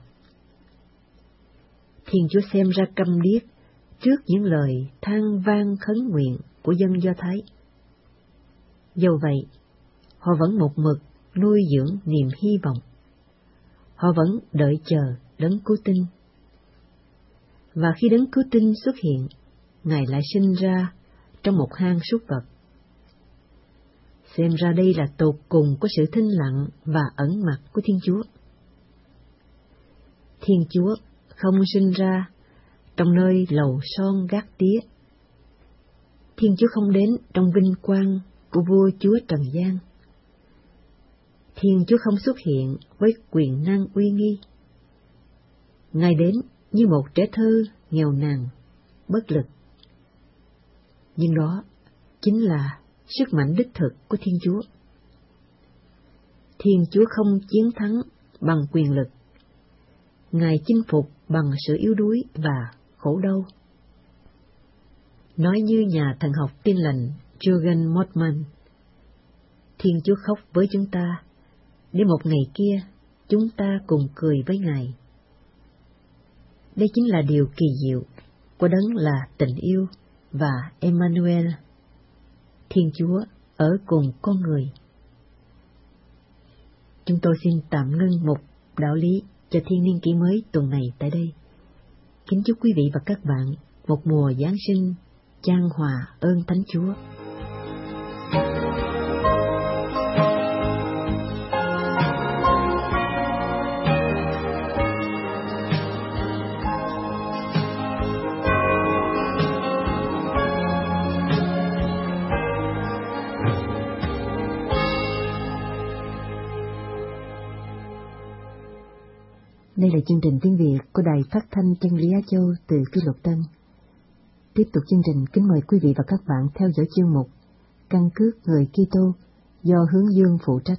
Thiên Chúa xem ra câm điếc trước những lời than van khấn nguyện của dân Do Thái. Dẫu vậy, họ vẫn một mực nuôi dưỡng niềm hy vọng. Họ vẫn đợi chờ đấng cứu tinh. Và khi đấng cứu tinh xuất hiện, Ngài lại sinh ra trong một hang súc vật. Xem ra đây là tột cùng của sự thinh lặng và ẩn mặt của Thiên Chúa. Thiên Chúa không sinh ra trong nơi lầu son gác tía. Thiên Chúa không đến trong vinh quang của vua chúa trần gian. Thiên Chúa không xuất hiện với quyền năng uy nghi. Ngài đến như một trẻ thơ nghèo nàn, bất lực. Nhưng đó chính là sức mạnh đích thực của Thiên Chúa. Thiên Chúa không chiến thắng bằng quyền lực. Ngài chinh phục bằng sự yếu đuối và khổ đau. Nói như nhà thần học Tin lành Jürgen Moltmann, Thiên Chúa khóc với chúng ta, để một ngày kia chúng ta cùng cười với Ngài. Đây chính là điều kỳ diệu của đấng là tình yêu và Emmanuel, Thiên Chúa ở cùng con người. Chúng tôi xin tạm ngưng một đạo lý cho thiên niên kỷ mới tuần này tại đây. Kính chúc quý vị và các bạn một mùa Giáng sinh chan hòa ơn Thánh Chúa. Đây là chương trình tiếng Việt của Đài Phát thanh Chân lý Á Châu từ Kỷ Lục Tân. Tiếp tục chương trình, kính mời quý vị và các bạn theo dõi chương mục Căn cước người Kitô do Hướng Dương phụ trách.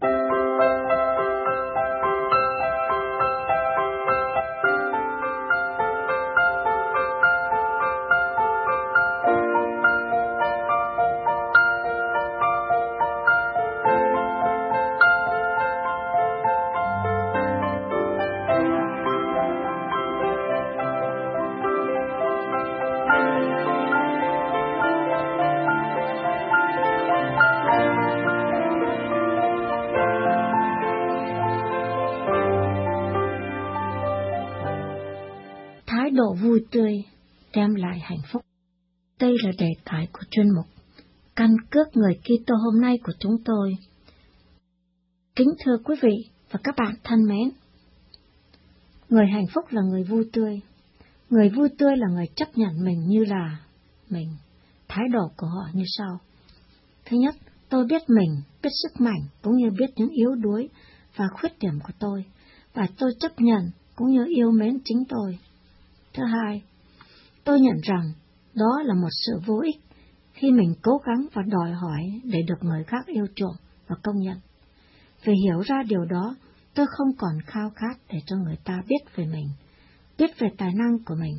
Thái độ vui tươi đem lại hạnh phúc. Đây là đề tài của chuyên mục Căn cước người Kitô hôm nay của chúng tôi. Kính thưa quý vị và các bạn thân mến, người hạnh phúc là người vui tươi. Người vui tươi là người chấp nhận mình như là mình. Thái độ của họ như sau. Thứ nhất, tôi biết mình, biết sức mạnh cũng như biết những yếu đuối và khuyết điểm của tôi, và tôi chấp nhận cũng như yêu mến chính tôi. Thứ hai, tôi nhận rằng đó là một sự vô ích khi mình cố gắng và đòi hỏi để được người khác yêu chuộng và công nhận. Vì hiểu ra điều đó, tôi không còn khao khát để cho người ta biết về mình, biết về tài năng của mình.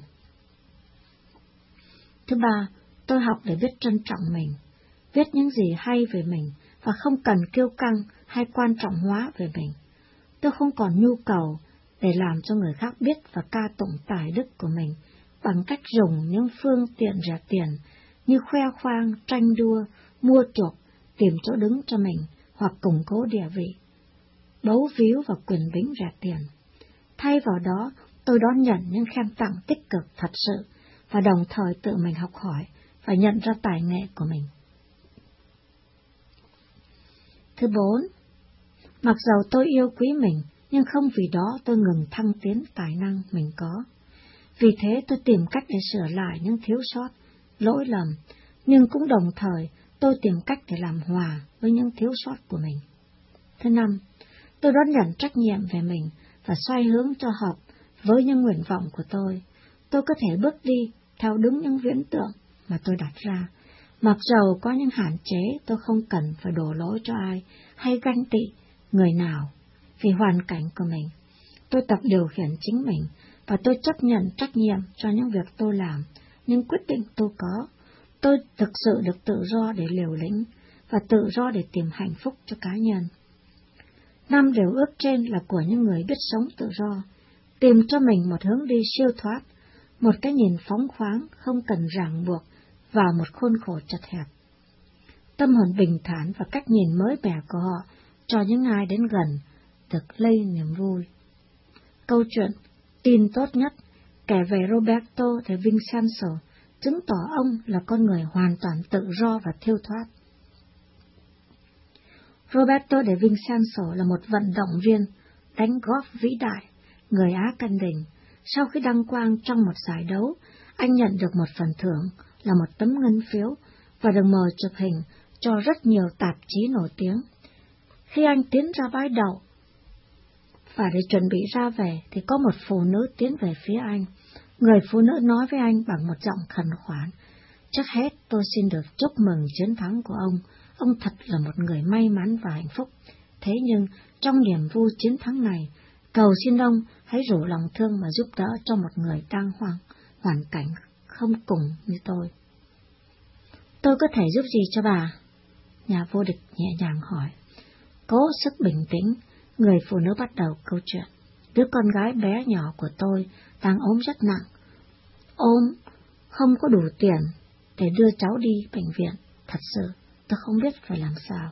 Thứ ba, tôi học để biết trân trọng mình, biết những gì hay về mình và không cần kiêu căng hay quan trọng hóa về mình. Tôi không còn nhu cầu để làm cho người khác biết và ca tụng tài đức của mình bằng cách dùng những phương tiện rẻ tiền như khoe khoang, tranh đua, mua chuộc, tìm chỗ đứng cho mình hoặc củng cố địa vị, bấu víu vào quyền bính rẻ tiền. Thay vào đó, tôi đón nhận những khen tặng tích cực thật sự và đồng thời tự mình học hỏi và nhận ra tài nghệ của mình. Thứ 4, mặc dầu tôi yêu quý mình, nhưng không vì đó tôi ngừng thăng tiến tài năng mình có. Vì thế tôi tìm cách để sửa lại những thiếu sót, lỗi lầm, nhưng cũng đồng thời tôi tìm cách để làm hòa với những thiếu sót của mình. Thứ 5, tôi đón nhận trách nhiệm về mình và xoay hướng cho hợp với những nguyện vọng của tôi. Tôi có thể bước đi theo đúng những viễn tượng mà tôi đặt ra. Mặc dầu có những hạn chế, tôi không cần phải đổ lỗi cho ai hay ganh tị người nào vì hoàn cảnh của mình. Tôi tập điều khiển chính mình và tôi chấp nhận trách nhiệm cho những việc tôi làm, những quyết định tôi có. Tôi thực sự được tự do để liều lĩnh và tự do để tìm hạnh phúc cho cá nhân. 5 điều ước trên là của những người biết sống tự do, tìm cho mình một hướng đi siêu thoát, một cái nhìn phóng khoáng, không cần ràng buộc vào một khuôn khổ chật hẹp. Tâm hồn bình thản và cách nhìn mới mẻ của họ cho những ai đến gần được lây niềm vui. Câu chuyện tin tốt nhất kể về Roberto de Vincenzo chứng tỏ ông là con người hoàn toàn tự do và thiêu thoát. Roberto de Vincenzo là một vận động viên đánh golf vĩ đại, người Á Căn Đình. Sau khi đăng quang trong một giải đấu, anh nhận được một phần thưởng là một tấm ngân phiếu và được mời chụp hình cho rất nhiều tạp chí nổi tiếng. Khi anh tiến ra bãi đậu và để chuẩn bị ra về thì có một phụ nữ tiến về phía anh. Người phụ nữ nói với anh bằng một giọng khẩn khoản: "Trước hết tôi xin được chúc mừng chiến thắng của ông. Ông thật là một người may mắn và hạnh phúc. Thế nhưng trong niềm vui chiến thắng này, cầu xin ông hãy rủ lòng thương mà giúp đỡ cho một người đang hoàn cảnh không cùng như tôi." "Tôi có thể giúp gì cho bà?" Nhà vô địch nhẹ nhàng hỏi. Cố sức bình tĩnh, người phụ nữ bắt đầu câu chuyện. "Đứa con gái bé nhỏ của tôi đang ốm rất nặng. Ôm không có đủ tiền để đưa cháu đi bệnh viện. Thật sự, tôi không biết phải làm sao."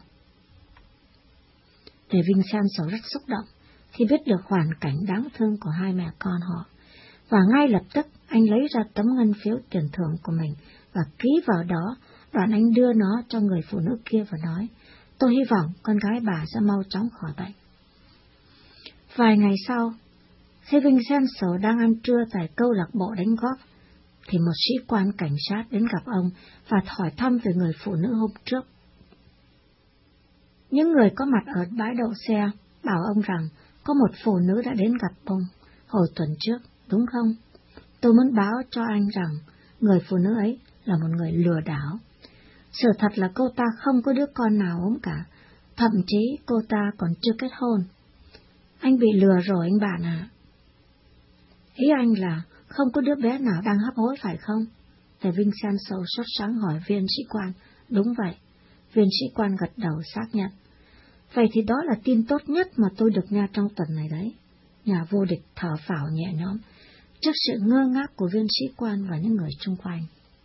De Vincenzo rất xúc động khi biết được hoàn cảnh đáng thương của hai mẹ con họ, và ngay lập tức anh lấy ra tấm ngân phiếu tiền thưởng của mình và ký vào đó. Đoạn anh đưa nó cho người phụ nữ kia và nói: "Tôi hy vọng con gái bà sẽ mau chóng khỏi bệnh." Vài ngày sau, khi Vincenzo đang ăn trưa tại câu lạc bộ đánh golf, thì một sĩ quan cảnh sát đến gặp ông và hỏi thăm về người phụ nữ hôm trước. Những người có mặt ở bãi đậu xe bảo ông rằng có một phụ nữ đã đến gặp ông hồi tuần trước, đúng không? Tôi muốn báo cho anh rằng người phụ nữ ấy là một người lừa đảo. Sự thật là cô ta không có đứa con nào ốm cả, thậm chí cô ta còn chưa kết hôn. Anh bị lừa rồi anh bạn ạ. Ý anh là không có đứa bé nào đang hấp hối phải không? De Vincenzo sốt sắng hỏi viên sĩ quan. Đúng vậy. Viên sĩ quan gật đầu xác nhận. Vậy thì đó là tin tốt nhất mà tôi được nghe trong tuần này đấy. Nhà vô địch thở phào nhẹ nhõm trước sự ngơ ngác của viên sĩ quan và những người xung quanh.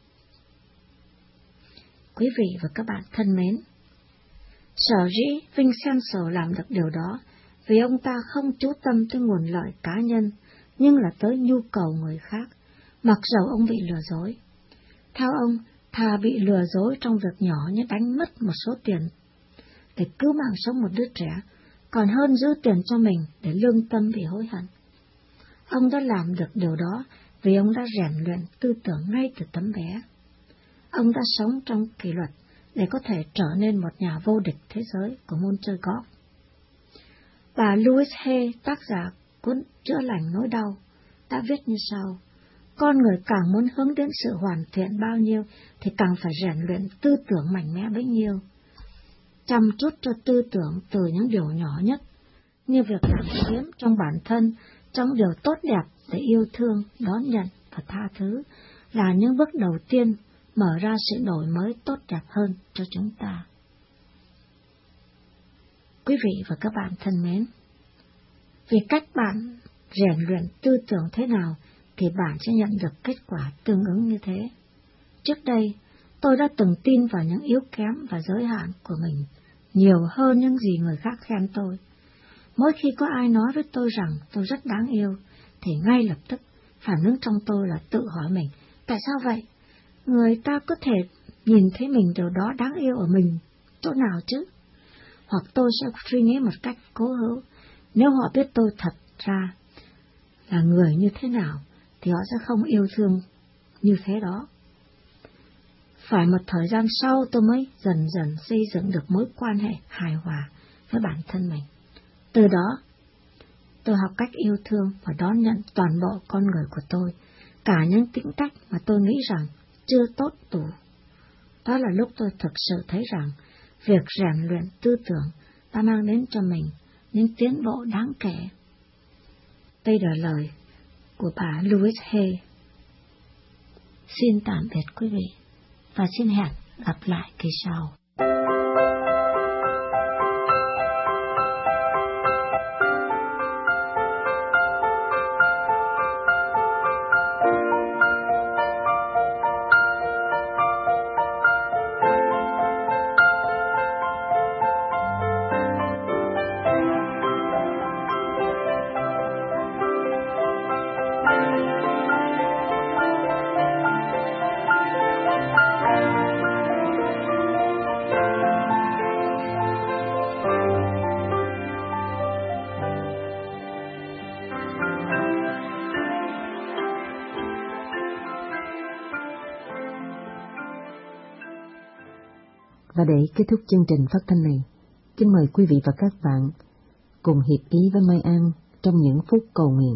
Quý vị và các bạn thân mến, sở dĩ Vincenzo làm được điều đó vì ông ta không chú tâm tới nguồn lợi cá nhân, nhưng là tới nhu cầu người khác, mặc dầu ông bị lừa dối. Theo ông, thà bị lừa dối trong việc nhỏ như đánh mất một số tiền để cứu mạng sống một đứa trẻ, còn hơn giữ tiền cho mình để lương tâm bị hối hận. Ông đã làm được điều đó vì ông đã rèn luyện tư tưởng ngay từ tấm bé. Ông đã sống trong kỷ luật để có thể trở nên một nhà vô địch thế giới của môn chơi golf. Bà Louise Hay, tác giả cuốn Chữa lành nỗi đau, đã viết như sau: con người càng muốn hướng đến sự hoàn thiện bao nhiêu thì càng phải rèn luyện tư tưởng mạnh mẽ bấy nhiêu. Chăm chút cho tư tưởng từ những điều nhỏ nhất, như việc làm kiếm trong bản thân, trong điều tốt đẹp để yêu thương, đón nhận và tha thứ, là những bước đầu tiên mở ra sự đổi mới tốt đẹp hơn cho chúng ta. Quý vị và các bạn thân mến, vì cách bạn rèn luyện tư tưởng thế nào thì bạn sẽ nhận được kết quả tương ứng như thế. Trước đây, tôi đã từng tin vào những yếu kém và giới hạn của mình nhiều hơn những gì người khác khen tôi. Mỗi khi có ai nói với tôi rằng tôi rất đáng yêu, thì ngay lập tức phản ứng trong tôi là tự hỏi mình, tại sao vậy? Người ta có thể nhìn thấy mình điều đó đáng yêu ở mình chỗ nào chứ? Hoặc tôi sẽ suy nghĩ một cách cố hữu, nếu họ biết tôi thật ra là người như thế nào, thì họ sẽ không yêu thương như thế đó. Phải một thời gian sau tôi mới dần dần xây dựng được mối quan hệ hài hòa với bản thân mình. Từ đó, tôi học cách yêu thương và đón nhận toàn bộ con người của tôi, cả những tính cách mà tôi nghĩ rằng chưa tốt đủ. Đó là lúc tôi thực sự thấy rằng việc rèn luyện tư tưởng đã mang đến cho mình những tiến bộ đáng kể. Đây là lời của bà Louise Hay. Xin tạm biệt quý vị và xin hẹn gặp lại kỳ sau. Và để kết thúc chương trình phát thanh này, kính mời quý vị và các bạn cùng hiệp ý với Mai An trong những phút cầu nguyện.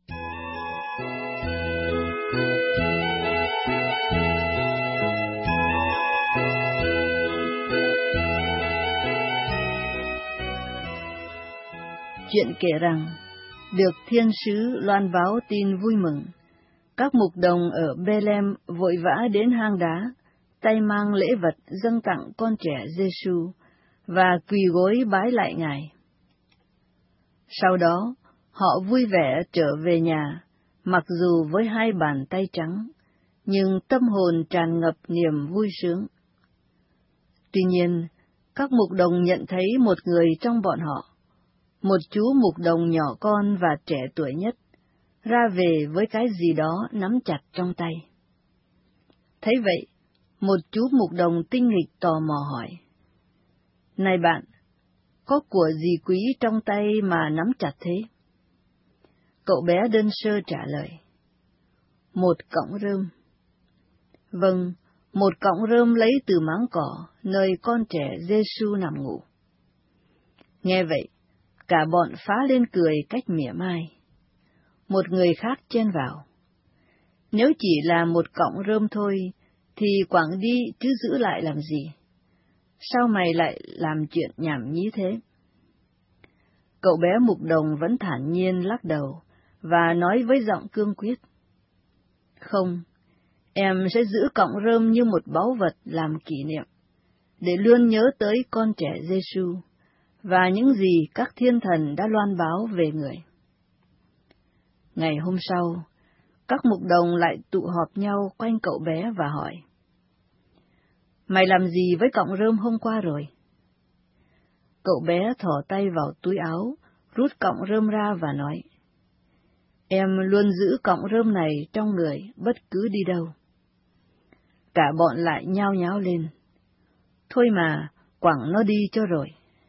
Chuyện kể rằng, được thiên sứ loan báo tin vui mừng, các mục đồng ở Bethlehem vội vã đến hang đá, tay mang lễ vật dâng tặng con trẻ Giêsu và quỳ gối bái lại Ngài. Sau đó, họ vui vẻ trở về nhà, mặc dù với hai bàn tay trắng, nhưng tâm hồn tràn ngập niềm vui sướng. Tuy nhiên, các mục đồng nhận thấy một người trong bọn họ, một chú mục đồng nhỏ con và trẻ tuổi nhất, ra về với cái gì đó nắm chặt trong tay. Thấy vậy, một chú mục đồng tinh nghịch tò mò hỏi: "Này bạn, có của gì quý trong tay mà nắm chặt thế?" Cậu bé đơn sơ trả lời: "Một cọng rơm." "Vâng, một cọng rơm lấy từ máng cỏ, nơi con trẻ Giêsu nằm ngủ." Nghe vậy, cả bọn phá lên cười cách mỉa mai. Một người khác chen vào: "Nếu chỉ là một cọng rơm thôi, thì quẳng đi chứ giữ lại làm gì? Sao mày lại làm chuyện nhảm nhí thế?" Cậu bé mục đồng vẫn thản nhiên lắc đầu và nói với giọng cương quyết: "Không, em sẽ giữ cọng rơm như một báu vật làm kỷ niệm, để luôn nhớ tới con trẻ Giêsu và những gì các thiên thần đã loan báo về người." Ngày hôm sau, các mục đồng lại tụ họp nhau quanh cậu bé và hỏi: "Mày làm gì với cọng rơm hôm qua rồi?" Cậu bé thò tay vào túi áo, rút cọng rơm ra và nói: "Em luôn giữ cọng rơm này trong người bất cứ đi đâu." Cả bọn lại nhao nháo lên: "Thôi mà, quẳng nó đi cho rồi."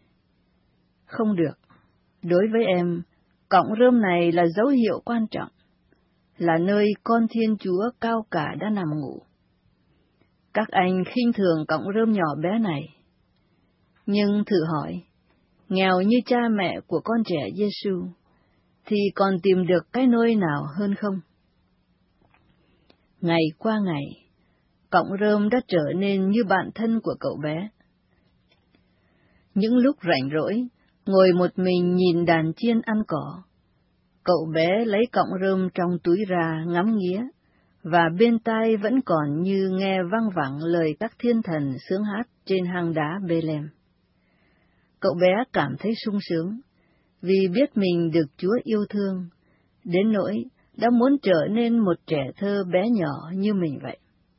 "Không được, đối với em, cọng rơm này là dấu hiệu quan trọng, là nơi con Thiên Chúa cao cả đã nằm ngủ. Các anh khinh thường cọng rơm nhỏ bé này. Nhưng thử hỏi, nghèo như cha mẹ của con trẻ Giêsu, thì còn tìm được cái nôi nào hơn không?" Ngày qua ngày, cọng rơm đã trở nên như bạn thân của cậu bé. Những lúc rảnh rỗi, ngồi một mình nhìn đàn chiên ăn cỏ, cậu bé lấy cọng rơm trong túi ra ngắm nghía, và bên tai vẫn còn như nghe văng vẳng lời các thiên thần sướng hát trên hang đá Bethlehem. Cậu bé cảm thấy sung sướng, vì biết mình được Chúa yêu thương, đến nỗi đã muốn trở nên một trẻ thơ bé nhỏ như mình vậy.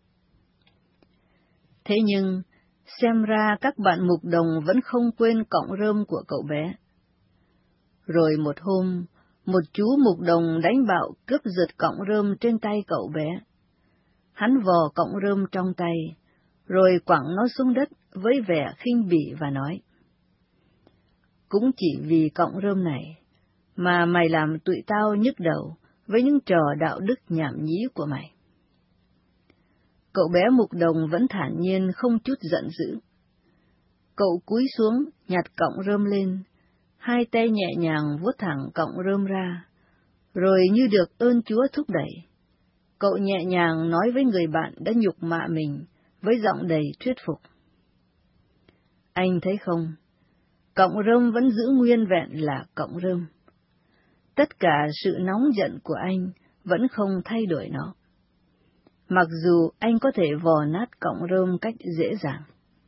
Thế nhưng, xem ra các bạn mục đồng vẫn không quên cọng rơm của cậu bé. Rồi một hôm, một chú mục đồng đánh bạo cướp giật cọng rơm trên tay cậu bé. Hắn vò cọng rơm trong tay, rồi quẳng nó xuống đất với vẻ khinh bỉ và nói: cũng chỉ vì cọng rơm này mà mày làm tụi tao nhức đầu với những trò đạo đức nhảm nhí của mày. Cậu bé mục đồng vẫn thản nhiên không chút giận dữ. Cậu cúi xuống nhặt cọng rơm lên, hai tay nhẹ nhàng vuốt thẳng cọng rơm ra, rồi như được ơn Chúa thúc đẩy, cậu nhẹ nhàng nói với người bạn đã nhục mạ mình với giọng đầy thuyết phục: anh thấy không, cọng rơm vẫn giữ nguyên vẹn là cọng rơm. Tất cả sự nóng giận của anh vẫn không thay đổi nó. Mặc dù anh có thể vò nát cọng rơm cách dễ dàng.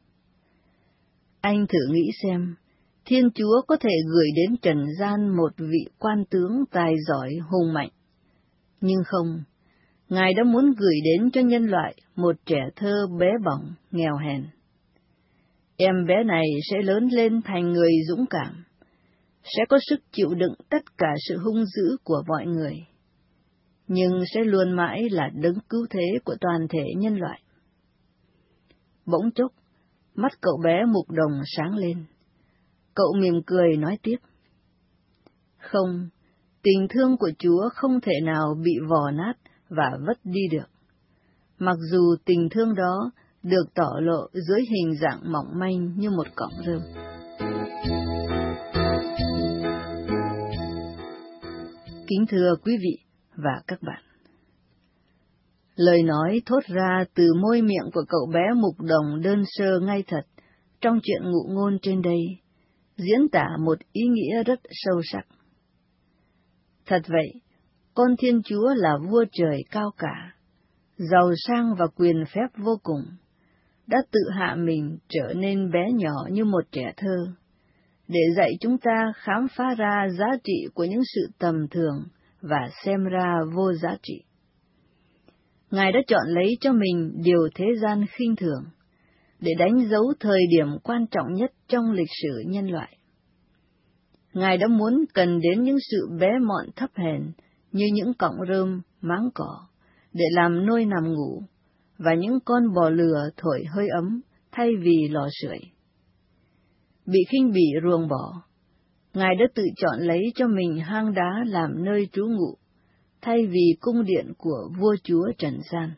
Anh thử nghĩ xem, Thiên Chúa có thể gửi đến trần gian một vị quan tướng tài giỏi hùng mạnh. Nhưng không, Ngài đã muốn gửi đến cho nhân loại một trẻ thơ bé bỏng, nghèo hèn. Em bé này sẽ lớn lên thành người dũng cảm, sẽ có sức chịu đựng tất cả sự hung dữ của mọi người, nhưng sẽ luôn mãi là đấng cứu thế của toàn thể nhân loại. Bỗng chốc, mắt cậu bé mục đồng sáng lên. Cậu mỉm cười nói tiếp: không, tình thương của Chúa không thể nào bị vò nát và vất đi được, mặc dù tình thương đó được tỏ lộ dưới hình dạng mỏng manh như một cọng rơm. Kính thưa quý vị và các bạn, lời nói thốt ra từ môi miệng của cậu bé mục đồng đơn sơ ngay thật trong chuyện ngụ ngôn trên đây diễn tả một ý nghĩa rất sâu sắc. Thật vậy, con Thiên Chúa là vua trời cao cả, giàu sang và quyền phép vô cùng, đã tự hạ mình trở nên bé nhỏ như một trẻ thơ, để dạy chúng ta khám phá ra giá trị của những sự tầm thường và xem ra vô giá trị. Ngài đã chọn lấy cho mình điều thế gian khinh thường, để đánh dấu thời điểm quan trọng nhất trong lịch sử nhân loại. Ngài đã muốn cần đến những sự bé mọn thấp hèn như những cọng rơm, máng cỏ, để làm nôi nằm ngủ, và những con bò lừa thổi hơi ấm thay vì lò sưởi. Bị khinh bỉ ruồng bỏ, Ngài đã tự chọn lấy cho mình hang đá làm nơi trú ngụ, thay vì cung điện của vua chúa trần gian.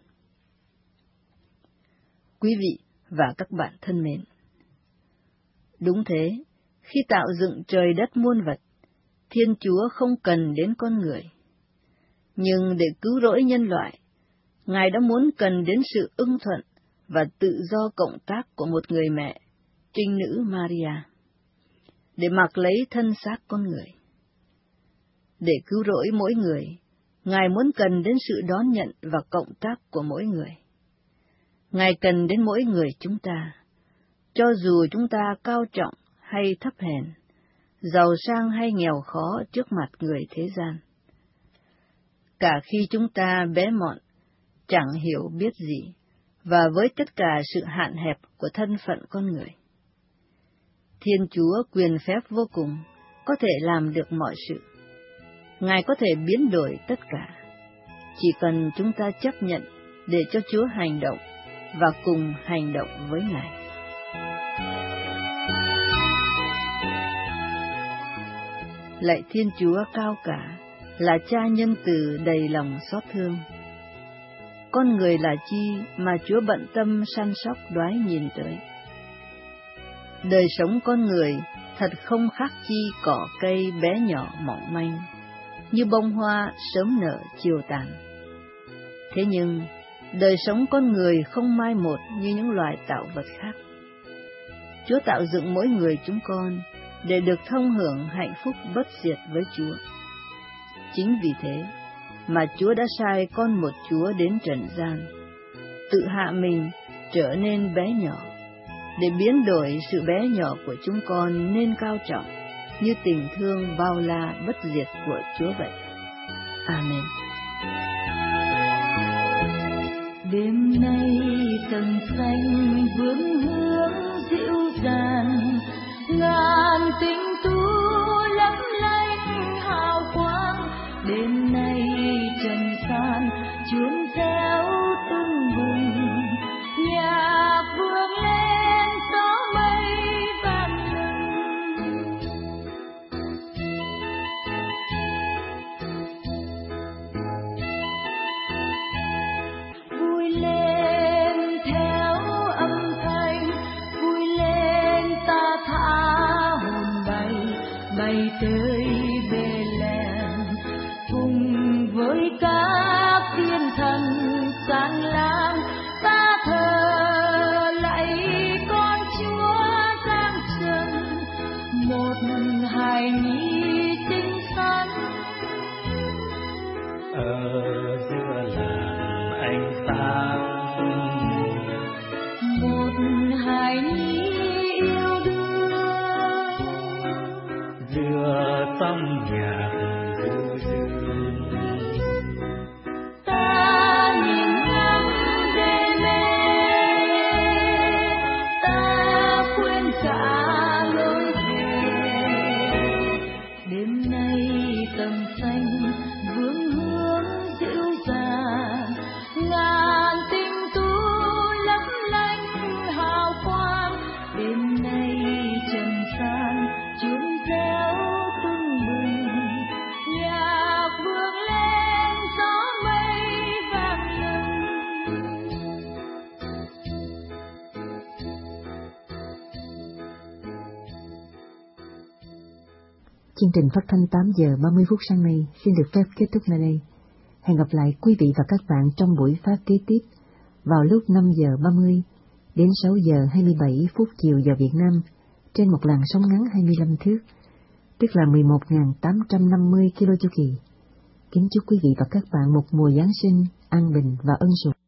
Quý vị và các bạn thân mến, đúng thế, khi tạo dựng trời đất muôn vật, Thiên Chúa không cần đến con người. Nhưng để cứu rỗi nhân loại, Ngài đã muốn cần đến sự ưng thuận và tự do cộng tác của một người mẹ, trinh nữ Maria, để mặc lấy thân xác con người. Để cứu rỗi mỗi người, Ngài muốn cần đến sự đón nhận và cộng tác của mỗi người. Ngài cần đến mỗi người chúng ta, cho dù chúng ta cao trọng hay thấp hèn, giàu sang hay nghèo khó trước mặt người thế gian. Cả khi chúng ta bé mọn, chẳng hiểu biết gì, và với tất cả sự hạn hẹp của thân phận con người, Thiên Chúa quyền phép vô cùng có thể làm được mọi sự. Ngài có thể biến đổi tất cả, chỉ cần chúng ta chấp nhận để cho Chúa hành động và cùng hành động với Ngài. Lạy Thiên Chúa cao cả, là Cha nhân từ đầy lòng xót thương. Con người là chi mà Chúa bận tâm săn sóc đoái nhìn tới. Đời sống con người thật không khác chi cỏ cây bé nhỏ mỏng manh, như bông hoa sớm nở chiều tàn. Thế nhưng, đời sống con người không mai một như những loài tạo vật khác. Chúa tạo dựng mỗi người chúng con để được thông hưởng hạnh phúc bất diệt với Chúa. Chính vì thế mà Chúa đã sai con một Chúa đến trần gian, tự hạ mình trở nên bé nhỏ, để biến đổi sự bé nhỏ của chúng con nên cao trọng, như tình thương bao la bất diệt của Chúa vậy. Amen. Đêm nay tầng xanh vương hướng dịu dàng, ngàn tinh tú lấp lánh hào quang. ánh sáng. Một hài nhi yêu đương giữa dòng nhạc ru rương. Ta nhìn ngắm đê mê, ta quên cả lối về. Đêm nay tầm xanh vương hướng dịu dàng, ngàn tình tú lấp lánh hào quang. Đêm nay trần gian chuông reo tưng bừng, nhạc vương lên gió mây vang lừng. Chương trình phát thanh 8 giờ 30 phút sáng nay xin được phép kết thúc nơi đây. Hẹn gặp lại quý vị và các bạn trong buổi phát kế tiếp vào lúc 5 giờ 30 đến 6 giờ 27 phút chiều giờ Việt Nam trên một làn sóng ngắn 25 thước, tức là 11.850 kilo chu kỳ. Kính chúc quý vị và các bạn một mùa Giáng sinh an bình và ân sủng.